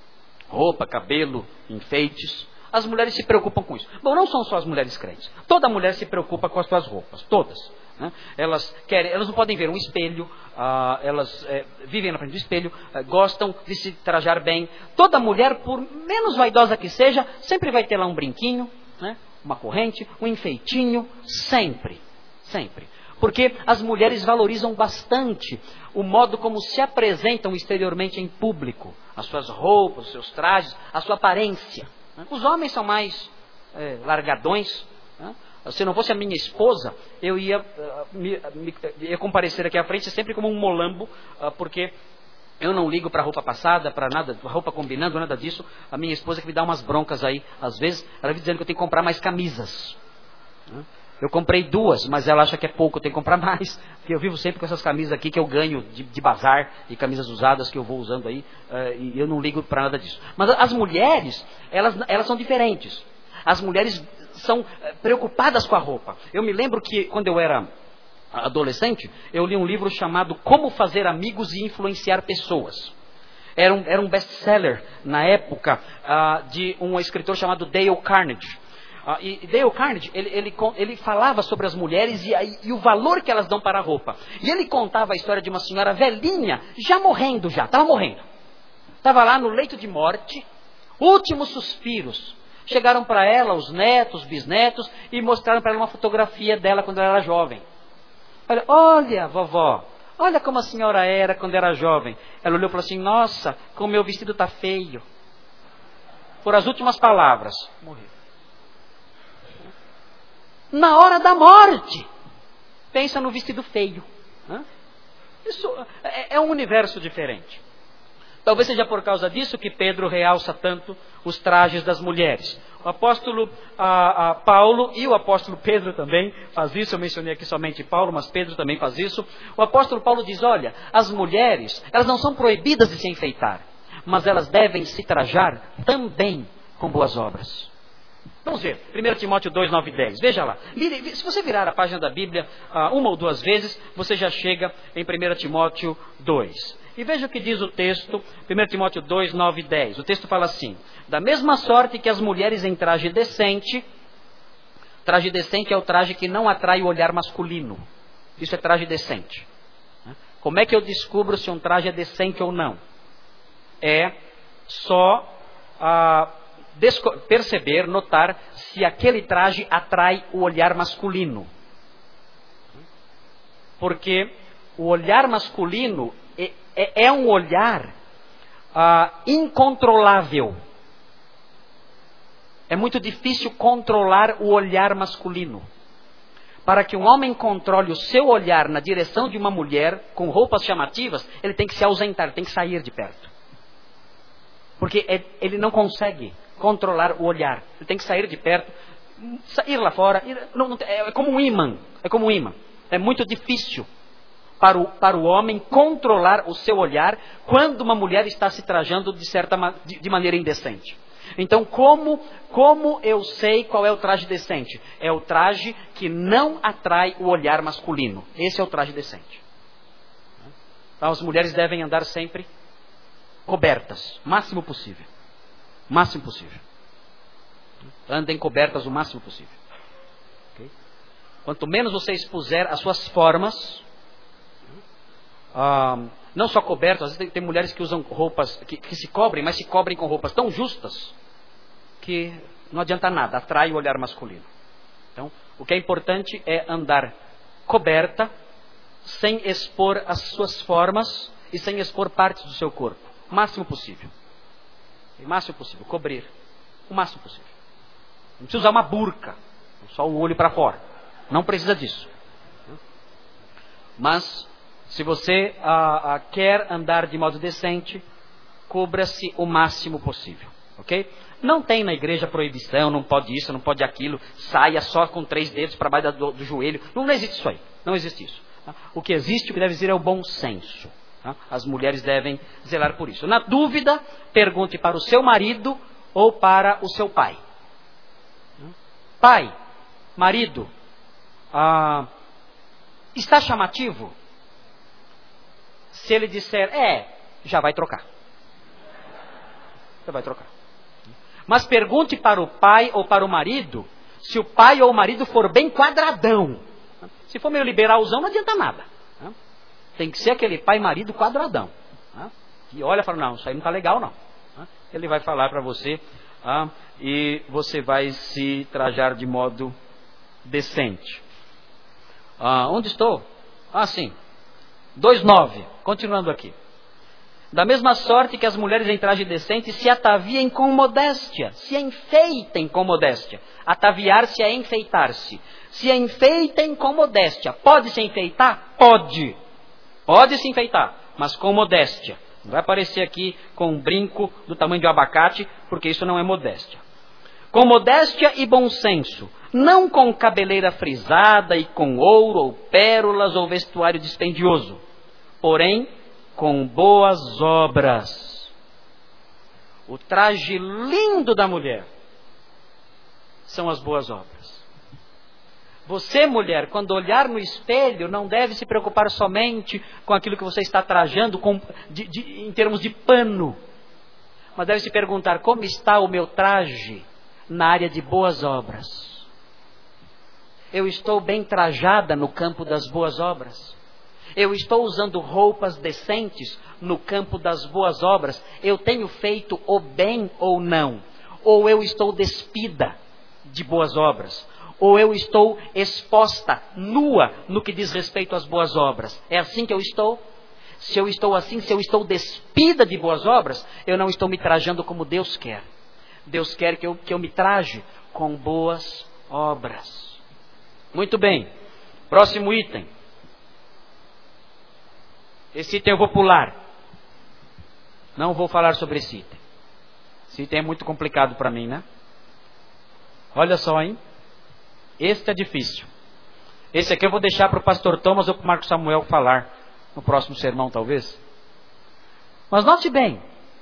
Roupa, cabelo, enfeites. As mulheres se preocupam com isso. Bom, não são só as mulheres crentes. Toda mulher se preocupa com as suas roupas, todas. Né? Elas querem, elas não podem ver um espelho, ah, elas é, vivem na frente do espelho, é, gostam de se trajar bem. Toda mulher, por menos vaidosa que seja, sempre vai ter lá um brinquinho, né? Uma corrente, um enfeitinho, sempre, sempre. Porque as mulheres valorizam bastante o modo como se apresentam exteriormente em público. As suas roupas, os seus trajes, a sua aparência. Os homens são mais é, largadões. Né? Se não fosse a minha esposa, eu ia, uh, me, me, ia comparecer aqui à frente sempre como um molambo, uh, porque eu não ligo para roupa passada, para nada, roupa combinando, nada disso. A minha esposa que me dá umas broncas aí, às vezes, ela vive dizendo que eu tenho que comprar mais camisas. Né? Eu comprei duas, mas ela acha que é pouco, eu tenho que comprar mais. Porque eu vivo sempre com essas camisas aqui que eu ganho de, de bazar, de camisas usadas que eu vou usando aí, uh, e eu não ligo para nada disso. Mas as mulheres, elas, elas são diferentes. As mulheres são uh, preocupadas com a roupa. Eu me lembro que quando eu era adolescente, eu li um livro chamado Como Fazer Amigos e Influenciar Pessoas. Era um, era um best-seller na época uh, de um escritor chamado Dale Carnegie. Uh, e Dale Carnegie, ele, ele, ele falava sobre as mulheres e, e, e o valor que elas dão para a roupa. E ele contava a história de uma senhora velhinha, já morrendo já, estava morrendo. Estava lá no leito de morte, últimos suspiros. Chegaram para ela os netos, os bisnetos, e mostraram para ela uma fotografia dela quando ela era jovem. Olha, olha, vovó, olha como a senhora era quando era jovem. Ela olhou e falou assim, nossa, como meu vestido está feio. Foram as últimas palavras. Morreu. Na hora da morte, pensa no vestido feio. Isso é um universo diferente. Talvez seja por causa disso que Pedro realça tanto os trajes das mulheres. O apóstolo a, a Paulo e o apóstolo Pedro também faz isso. Eu mencionei aqui somente Paulo, mas Pedro também faz isso. O apóstolo Paulo diz, olha, as mulheres, elas não são proibidas de se enfeitar, mas elas devem se trajar também com boas obras. Vamos ver, primeiro Timóteo dois, nove e dez. Veja lá. Se você virar a página da Bíblia uma ou duas vezes, você já chega em primeiro Timóteo dois. E veja o que diz o texto, primeiro Timóteo dois, nove e dez. O texto fala assim, da mesma sorte que as mulheres em traje decente Traje decente é o traje que não atrai o olhar masculino. Isso é traje decente. Como é que eu descubro se um traje é decente ou não? É só ah, perceber, notar se aquele traje atrai o olhar masculino. Porque o olhar masculino é, é, é um olhar ah, incontrolável. É muito difícil controlar o olhar masculino. Para que um homem controle o seu olhar na direção de uma mulher com roupas chamativas, ele tem que se ausentar, tem que sair de perto. Porque ele não consegue controlar o olhar. Ele tem que sair de perto, sair lá fora. Ir, não, não, é como um imã. É como um imã. É muito difícil para o, para o homem controlar o seu olhar quando uma mulher está se trajando de, certa, de, de maneira indecente. Então, como, como eu sei qual é o traje decente? É o traje que não atrai o olhar masculino. Esse é o traje decente. Então, as mulheres devem andar sempre cobertas, máximo possível. Máximo possível. Andem cobertas o máximo possível. Okay? Quanto menos você expuser as suas formas, ah, não só cobertas, às vezes tem, tem mulheres que usam roupas, que, que se cobrem, mas se cobrem com roupas tão justas, que não adianta nada, atrai o olhar masculino. Então, o que é importante é andar coberta, sem expor as suas formas e sem expor partes do seu corpo. O máximo possível. O máximo possível. Cobrir. O máximo possível. Não precisa usar uma burca. Só o olho para fora. Não precisa disso. Mas, se você ah, ah, quer andar de modo decente, cubra-se o máximo possível. Ok? Não tem na igreja proibição, não pode isso, não pode aquilo, saia só com três dedos para baixo do, do joelho. Não, não existe isso aí. Não existe isso. O que existe, o que deve existir é o bom senso. As mulheres devem zelar por isso. Na dúvida, pergunte para o seu marido ou para o seu pai. Pai, marido, ah, está chamativo? Se ele disser, é, já vai trocar. Já vai trocar. Mas pergunte para o pai ou para o marido, se o pai ou o marido for bem quadradão. Se for meio liberalzão, não adianta nada. Tem que ser aquele pai marido quadradão. E olha e fala, não, isso aí não está legal não. Ele vai falar para você e você vai se trajar de modo decente. Ah, onde estou? Ah, sim. dois nove. Continuando aqui. Da mesma sorte que as mulheres em traje decente se ataviem com modéstia, se enfeitem com modéstia. Ataviar-se é enfeitar-se. Se enfeitem com modéstia. Pode se enfeitar? Pode. Pode se enfeitar, mas com modéstia. Não vai aparecer aqui com um brinco do tamanho de um abacate, porque isso não é modéstia. Com modéstia e bom senso. Não com cabeleira frisada e com ouro ou pérolas ou vestuário dispendioso. Porém, com boas obras. O traje lindo da mulher são as boas obras. Você, mulher, quando olhar no espelho, não deve se preocupar somente com aquilo que você está trajando com, de, de, em termos de pano. Mas deve se perguntar, como está o meu traje na área de boas obras? Eu estou bem trajada no campo das boas obras? Eu estou usando roupas decentes no campo das boas obras? Eu tenho feito o bem ou não? Ou eu estou despida de boas obras? Ou eu estou exposta, nua, no que diz respeito às boas obras? É assim que eu estou? Se eu estou assim, se eu estou despida de boas obras, eu não estou me trajando como Deus quer. Deus quer que eu, que eu me traje com boas obras. Muito bem. Próximo item. Esse item eu vou pular. Não vou falar sobre esse item. Esse item é muito complicado para mim, né? Olha só, hein? Este é difícil. Esse aqui eu vou deixar para o pastor Thomas ou para o Marcos Samuel falar no próximo sermão, talvez. Mas note bem.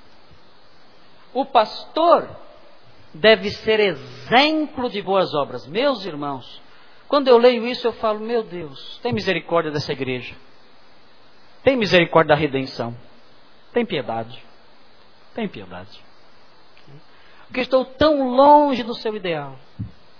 O pastor deve ser exemplo de boas obras. Meus irmãos, quando eu leio isso eu falo, meu Deus, tem misericórdia dessa igreja. Tem misericórdia da redenção. Tem piedade. Tem piedade. Porque estou tão longe do seu ideal.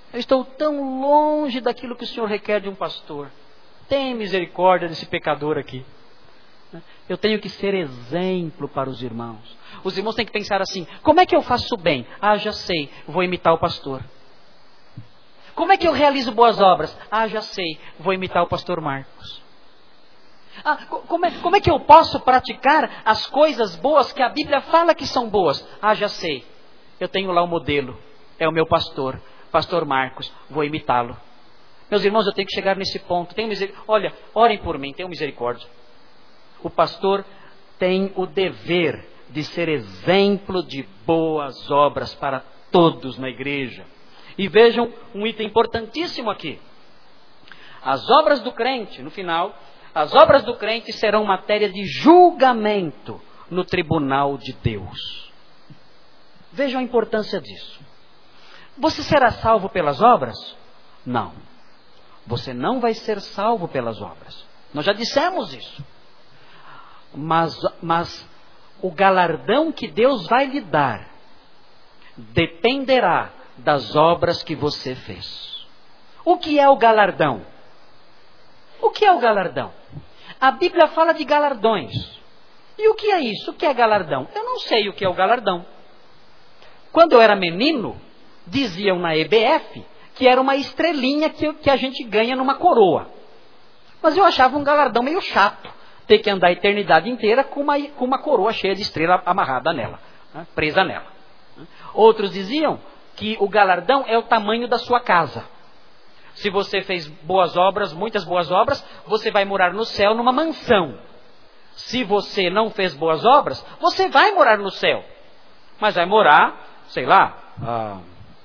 Eu estou tão longe daquilo que o Senhor requer de um pastor. Tem misericórdia desse pecador aqui. Eu tenho que ser exemplo para os irmãos. Os irmãos têm que pensar assim: como é que eu faço bem? Ah, já sei, vou imitar o pastor. Como é que eu realizo boas obras? Ah, já sei, vou imitar o pastor Marcos. Ah, como é, como é que eu posso praticar as coisas boas que a Bíblia fala que são boas? Ah, já sei, eu tenho lá o modelo, é o meu pastor, pastor Marcos, vou imitá-lo. Meus irmãos, eu tenho que chegar nesse ponto. Tenho miser... Olha, orem por mim, tenham misericórdia. O pastor tem o dever de ser exemplo de boas obras para todos na igreja. E vejam um item importantíssimo aqui. As obras do crente, no final, as obras do crente serão matéria de julgamento no tribunal de Deus. Vejam a importância disso. Você será salvo pelas obras? Não. Você não vai ser salvo pelas obras. Nós já dissemos isso. Mas, mas o galardão que Deus vai lhe dar dependerá das obras que você fez. O que é o galardão? O que é o galardão? A Bíblia fala de galardões. E o que é isso? O que é galardão? Eu não sei o que é o galardão. Quando eu era menino, diziam na E B F que era uma estrelinha que, que a gente ganha numa coroa. Mas eu achava um galardão meio chato, ter que andar a eternidade inteira com uma, com uma coroa cheia de estrela amarrada nela, né, presa nela. Outros diziam que o galardão é o tamanho da sua casa. Se você fez boas obras, muitas boas obras, você vai morar no céu numa mansão. Se você não fez boas obras, você vai morar no céu. Mas vai morar, sei lá, ah,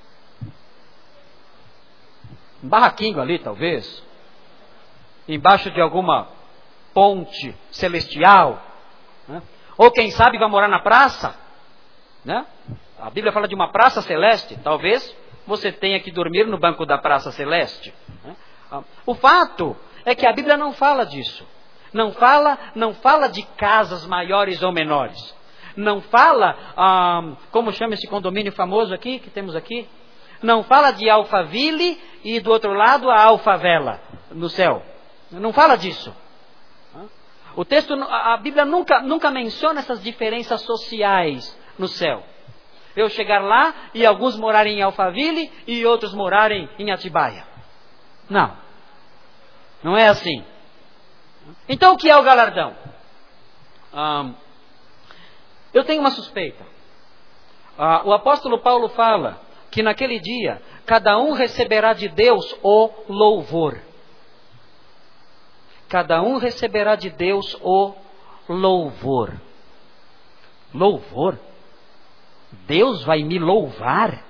um barraquinho ali talvez, embaixo de alguma ponte celestial, né? Ou quem sabe vai morar na praça, né? A Bíblia fala de uma praça celeste. Talvez você tenha que dormir no banco da praça celeste, né? O fato é que a Bíblia não fala disso. Não fala, não fala de casas maiores ou menores. Não fala, ah, como chama esse condomínio famoso aqui, que temos aqui? Não fala de Alphaville e do outro lado a Alfavela no céu. Não fala disso. O texto, a Bíblia nunca, nunca menciona essas diferenças sociais no céu. Eu chegar lá e alguns morarem em Alphaville e outros morarem em Atibaia. Não. Não é assim. Então o que é o galardão? Um, eu tenho uma suspeita. Uh, o apóstolo Paulo fala que naquele dia cada um receberá de Deus o louvor. Cada um receberá de Deus o louvor. Louvor? Deus vai me louvar?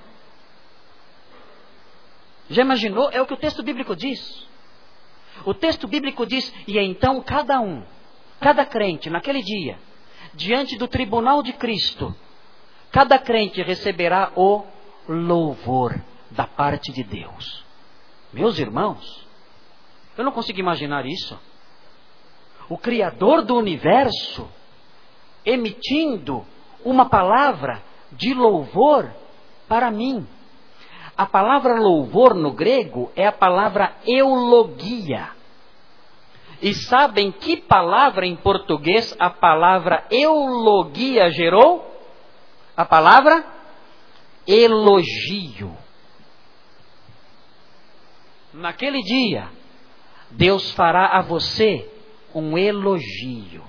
Já imaginou? É o que o texto bíblico diz. O texto bíblico diz: e então cada um, cada crente naquele dia, diante do tribunal de Cristo, cada crente receberá o louvor da parte de Deus. Meus irmãos, eu não consigo imaginar isso. O Criador do universo emitindo uma palavra de louvor para mim. A palavra louvor no grego é a palavra eulogia. E sabem que palavra em português a palavra eulogia gerou? A palavra elogio. Naquele dia, Deus fará a você um elogio.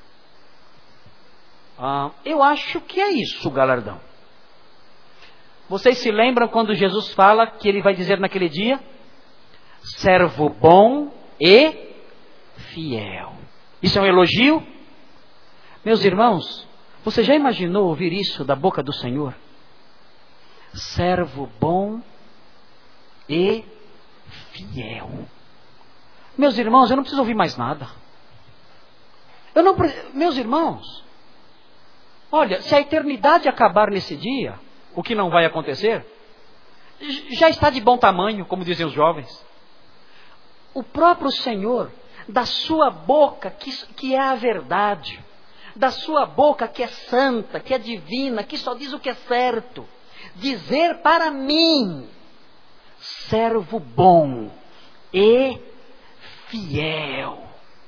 Ah, eu acho que é isso o galardão. Vocês se lembram quando Jesus fala que ele vai dizer naquele dia: servo bom e fiel. Isso é um elogio? Meus irmãos, você já imaginou ouvir isso da boca do Senhor? Servo bom e fiel. Meus irmãos, eu não preciso ouvir mais nada. Eu não, meus irmãos, olha, se a eternidade acabar nesse dia, o que não vai acontecer, já está de bom tamanho, como dizem os jovens. O próprio Senhor, da sua boca, que, que é a verdade, da sua boca que é santa, que é divina, que só diz o que é certo, dizer para mim: servo bom e fiel.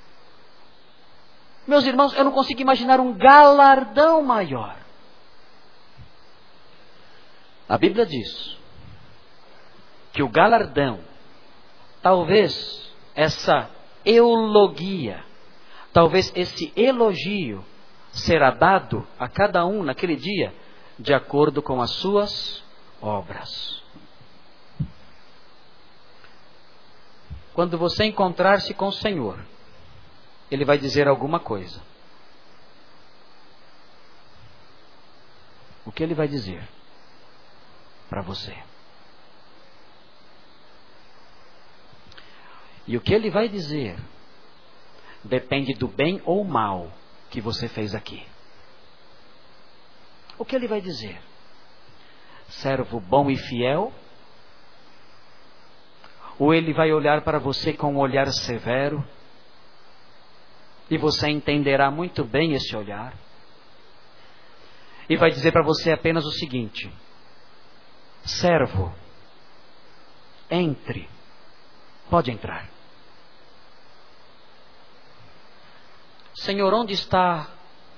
Meus irmãos, eu não consigo imaginar um galardão maior. A Bíblia diz que o galardão, talvez essa eulogia, talvez esse elogio, será dado a cada um naquele dia, de acordo com as suas obras. Quando você encontrar-se com o Senhor, Ele vai dizer alguma coisa. O que Ele vai dizer para você? E o que Ele vai dizer depende do bem ou mal que você fez aqui. O que Ele vai dizer? Servo bom e fiel? Ou Ele vai olhar para você com um olhar severo? E você entenderá muito bem esse olhar. E vai dizer para você apenas o seguinte: servo, entre, pode entrar. Senhor, onde está,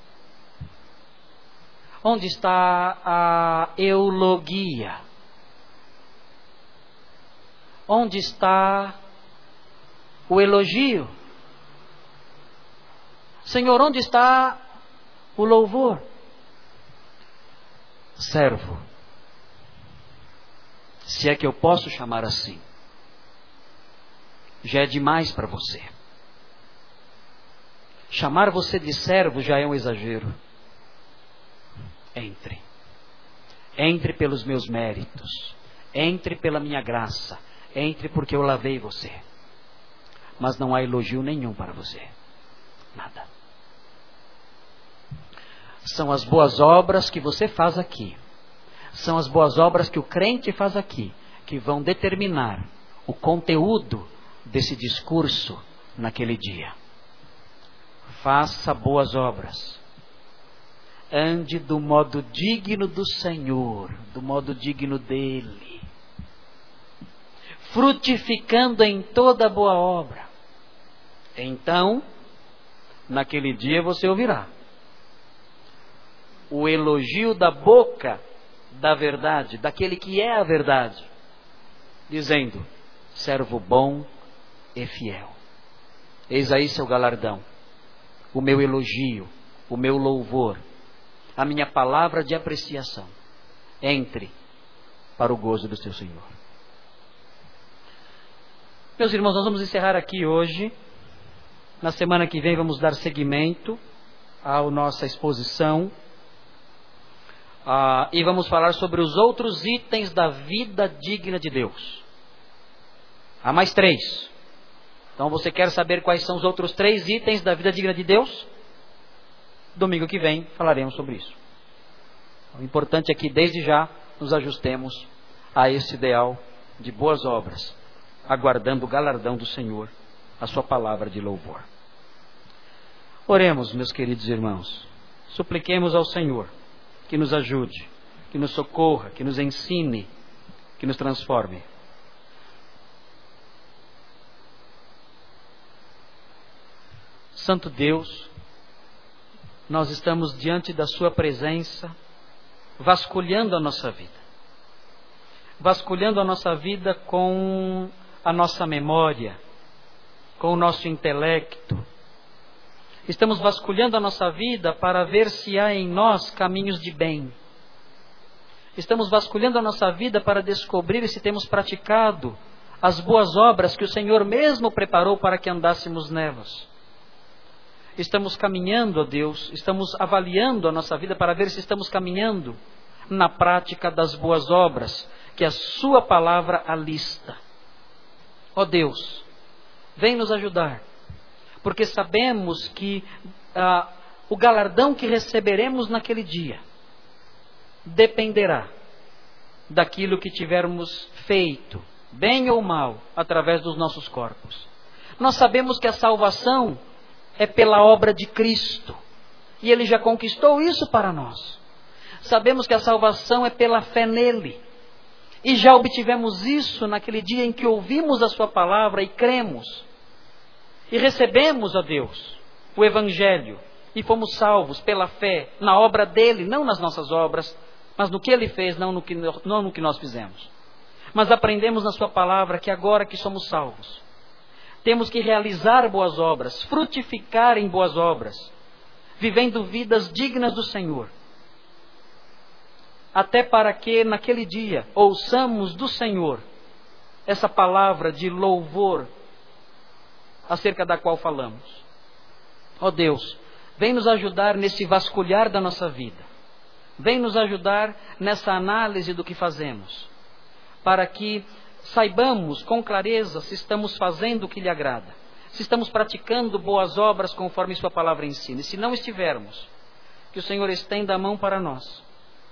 onde está a eulogia? Onde está o elogio? Senhor, onde está o louvor? Servo, se é que eu posso chamar assim, já é demais para você. Chamar você de servo já é um exagero. Entre. Entre pelos meus méritos. Entre pela minha graça. Entre porque eu lavei você. Mas não há elogio nenhum para você. Nada. São as boas obras que você faz aqui. São as boas obras que o crente faz aqui, que vão determinar o conteúdo desse discurso naquele dia. Faça boas obras. Ande do modo digno do Senhor, do modo digno dele. Frutificando em toda boa obra. Então, naquele dia você ouvirá o elogio da boca da verdade, daquele que é a verdade, dizendo: servo bom e fiel. Eis aí seu galardão, o meu elogio, o meu louvor, a minha palavra de apreciação. Entre para o gozo do seu Senhor. Meus irmãos, nós vamos encerrar aqui hoje. Na semana que vem vamos dar seguimento à nossa exposição. Ah, e vamos falar sobre os outros itens da vida digna de Deus. Há mais três. Então você quer saber quais são os outros três itens da vida digna de Deus? Domingo que vem falaremos sobre isso. O importante é que desde já nos ajustemos a esse ideal de boas obras, aguardando o galardão do Senhor, a sua palavra de louvor. Oremos, meus queridos irmãos. Supliquemos ao Senhor que nos ajude, que nos socorra, que nos ensine, que nos transforme. Santo Deus, nós estamos diante da Sua presença, vasculhando a nossa vida. Vasculhando a nossa vida com a nossa memória, com o nosso intelecto. Estamos vasculhando a nossa vida para ver se há em nós caminhos de bem. Estamos vasculhando a nossa vida para descobrir se temos praticado as boas obras que o Senhor mesmo preparou para que andássemos nelas. Estamos caminhando, ó Deus, estamos avaliando a nossa vida para ver se estamos caminhando na prática das boas obras que a Sua palavra alista. Ó Deus, vem nos ajudar, porque sabemos que ah, o galardão que receberemos naquele dia dependerá daquilo que tivermos feito, bem ou mal, através dos nossos corpos. Nós sabemos que a salvação é pela obra de Cristo, e Ele já conquistou isso para nós. Sabemos que a salvação é pela fé nele, E já obtivemos isso naquele dia em que ouvimos a sua palavra e cremos. E recebemos, ó Deus, o Evangelho. E fomos salvos pela fé na obra dele, não nas nossas obras, mas no que ele fez, não no que, não no que nós fizemos. Mas aprendemos na sua palavra que agora que somos salvos, temos que realizar boas obras, frutificar em boas obras, vivendo vidas dignas do Senhor. Até para que naquele dia ouçamos do Senhor essa palavra de louvor acerca da qual falamos. Ó Deus, vem nos ajudar nesse vasculhar da nossa vida. Vem nos ajudar nessa análise do que fazemos, para que saibamos com clareza se estamos fazendo o que lhe agrada, se estamos praticando boas obras conforme sua palavra ensina. E se não estivermos, que o Senhor estenda a mão para nós,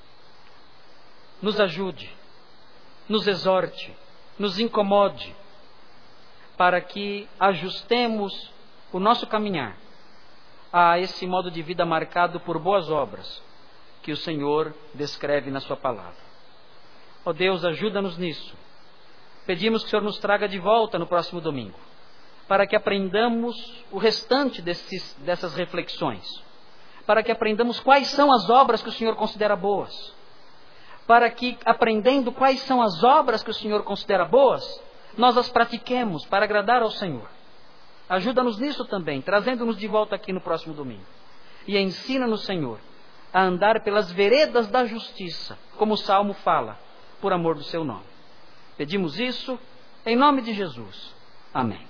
nos ajude, nos exorte, nos incomode, para que ajustemos o nosso caminhar a esse modo de vida marcado por boas obras que o Senhor descreve na sua palavra. Ó Deus, ajuda-nos nisso. Pedimos que o Senhor nos traga de volta no próximo domingo, para que aprendamos o restante desses, dessas reflexões, para que aprendamos quais são as obras que o Senhor considera boas, para que, aprendendo quais são as obras que o Senhor considera boas, nós as pratiquemos para agradar ao Senhor. Ajuda-nos nisso também, trazendo-nos de volta aqui no próximo domingo. E ensina-nos, Senhor, a andar pelas veredas da justiça, como o Salmo fala, por amor do seu nome. Pedimos isso em nome de Jesus. Amém.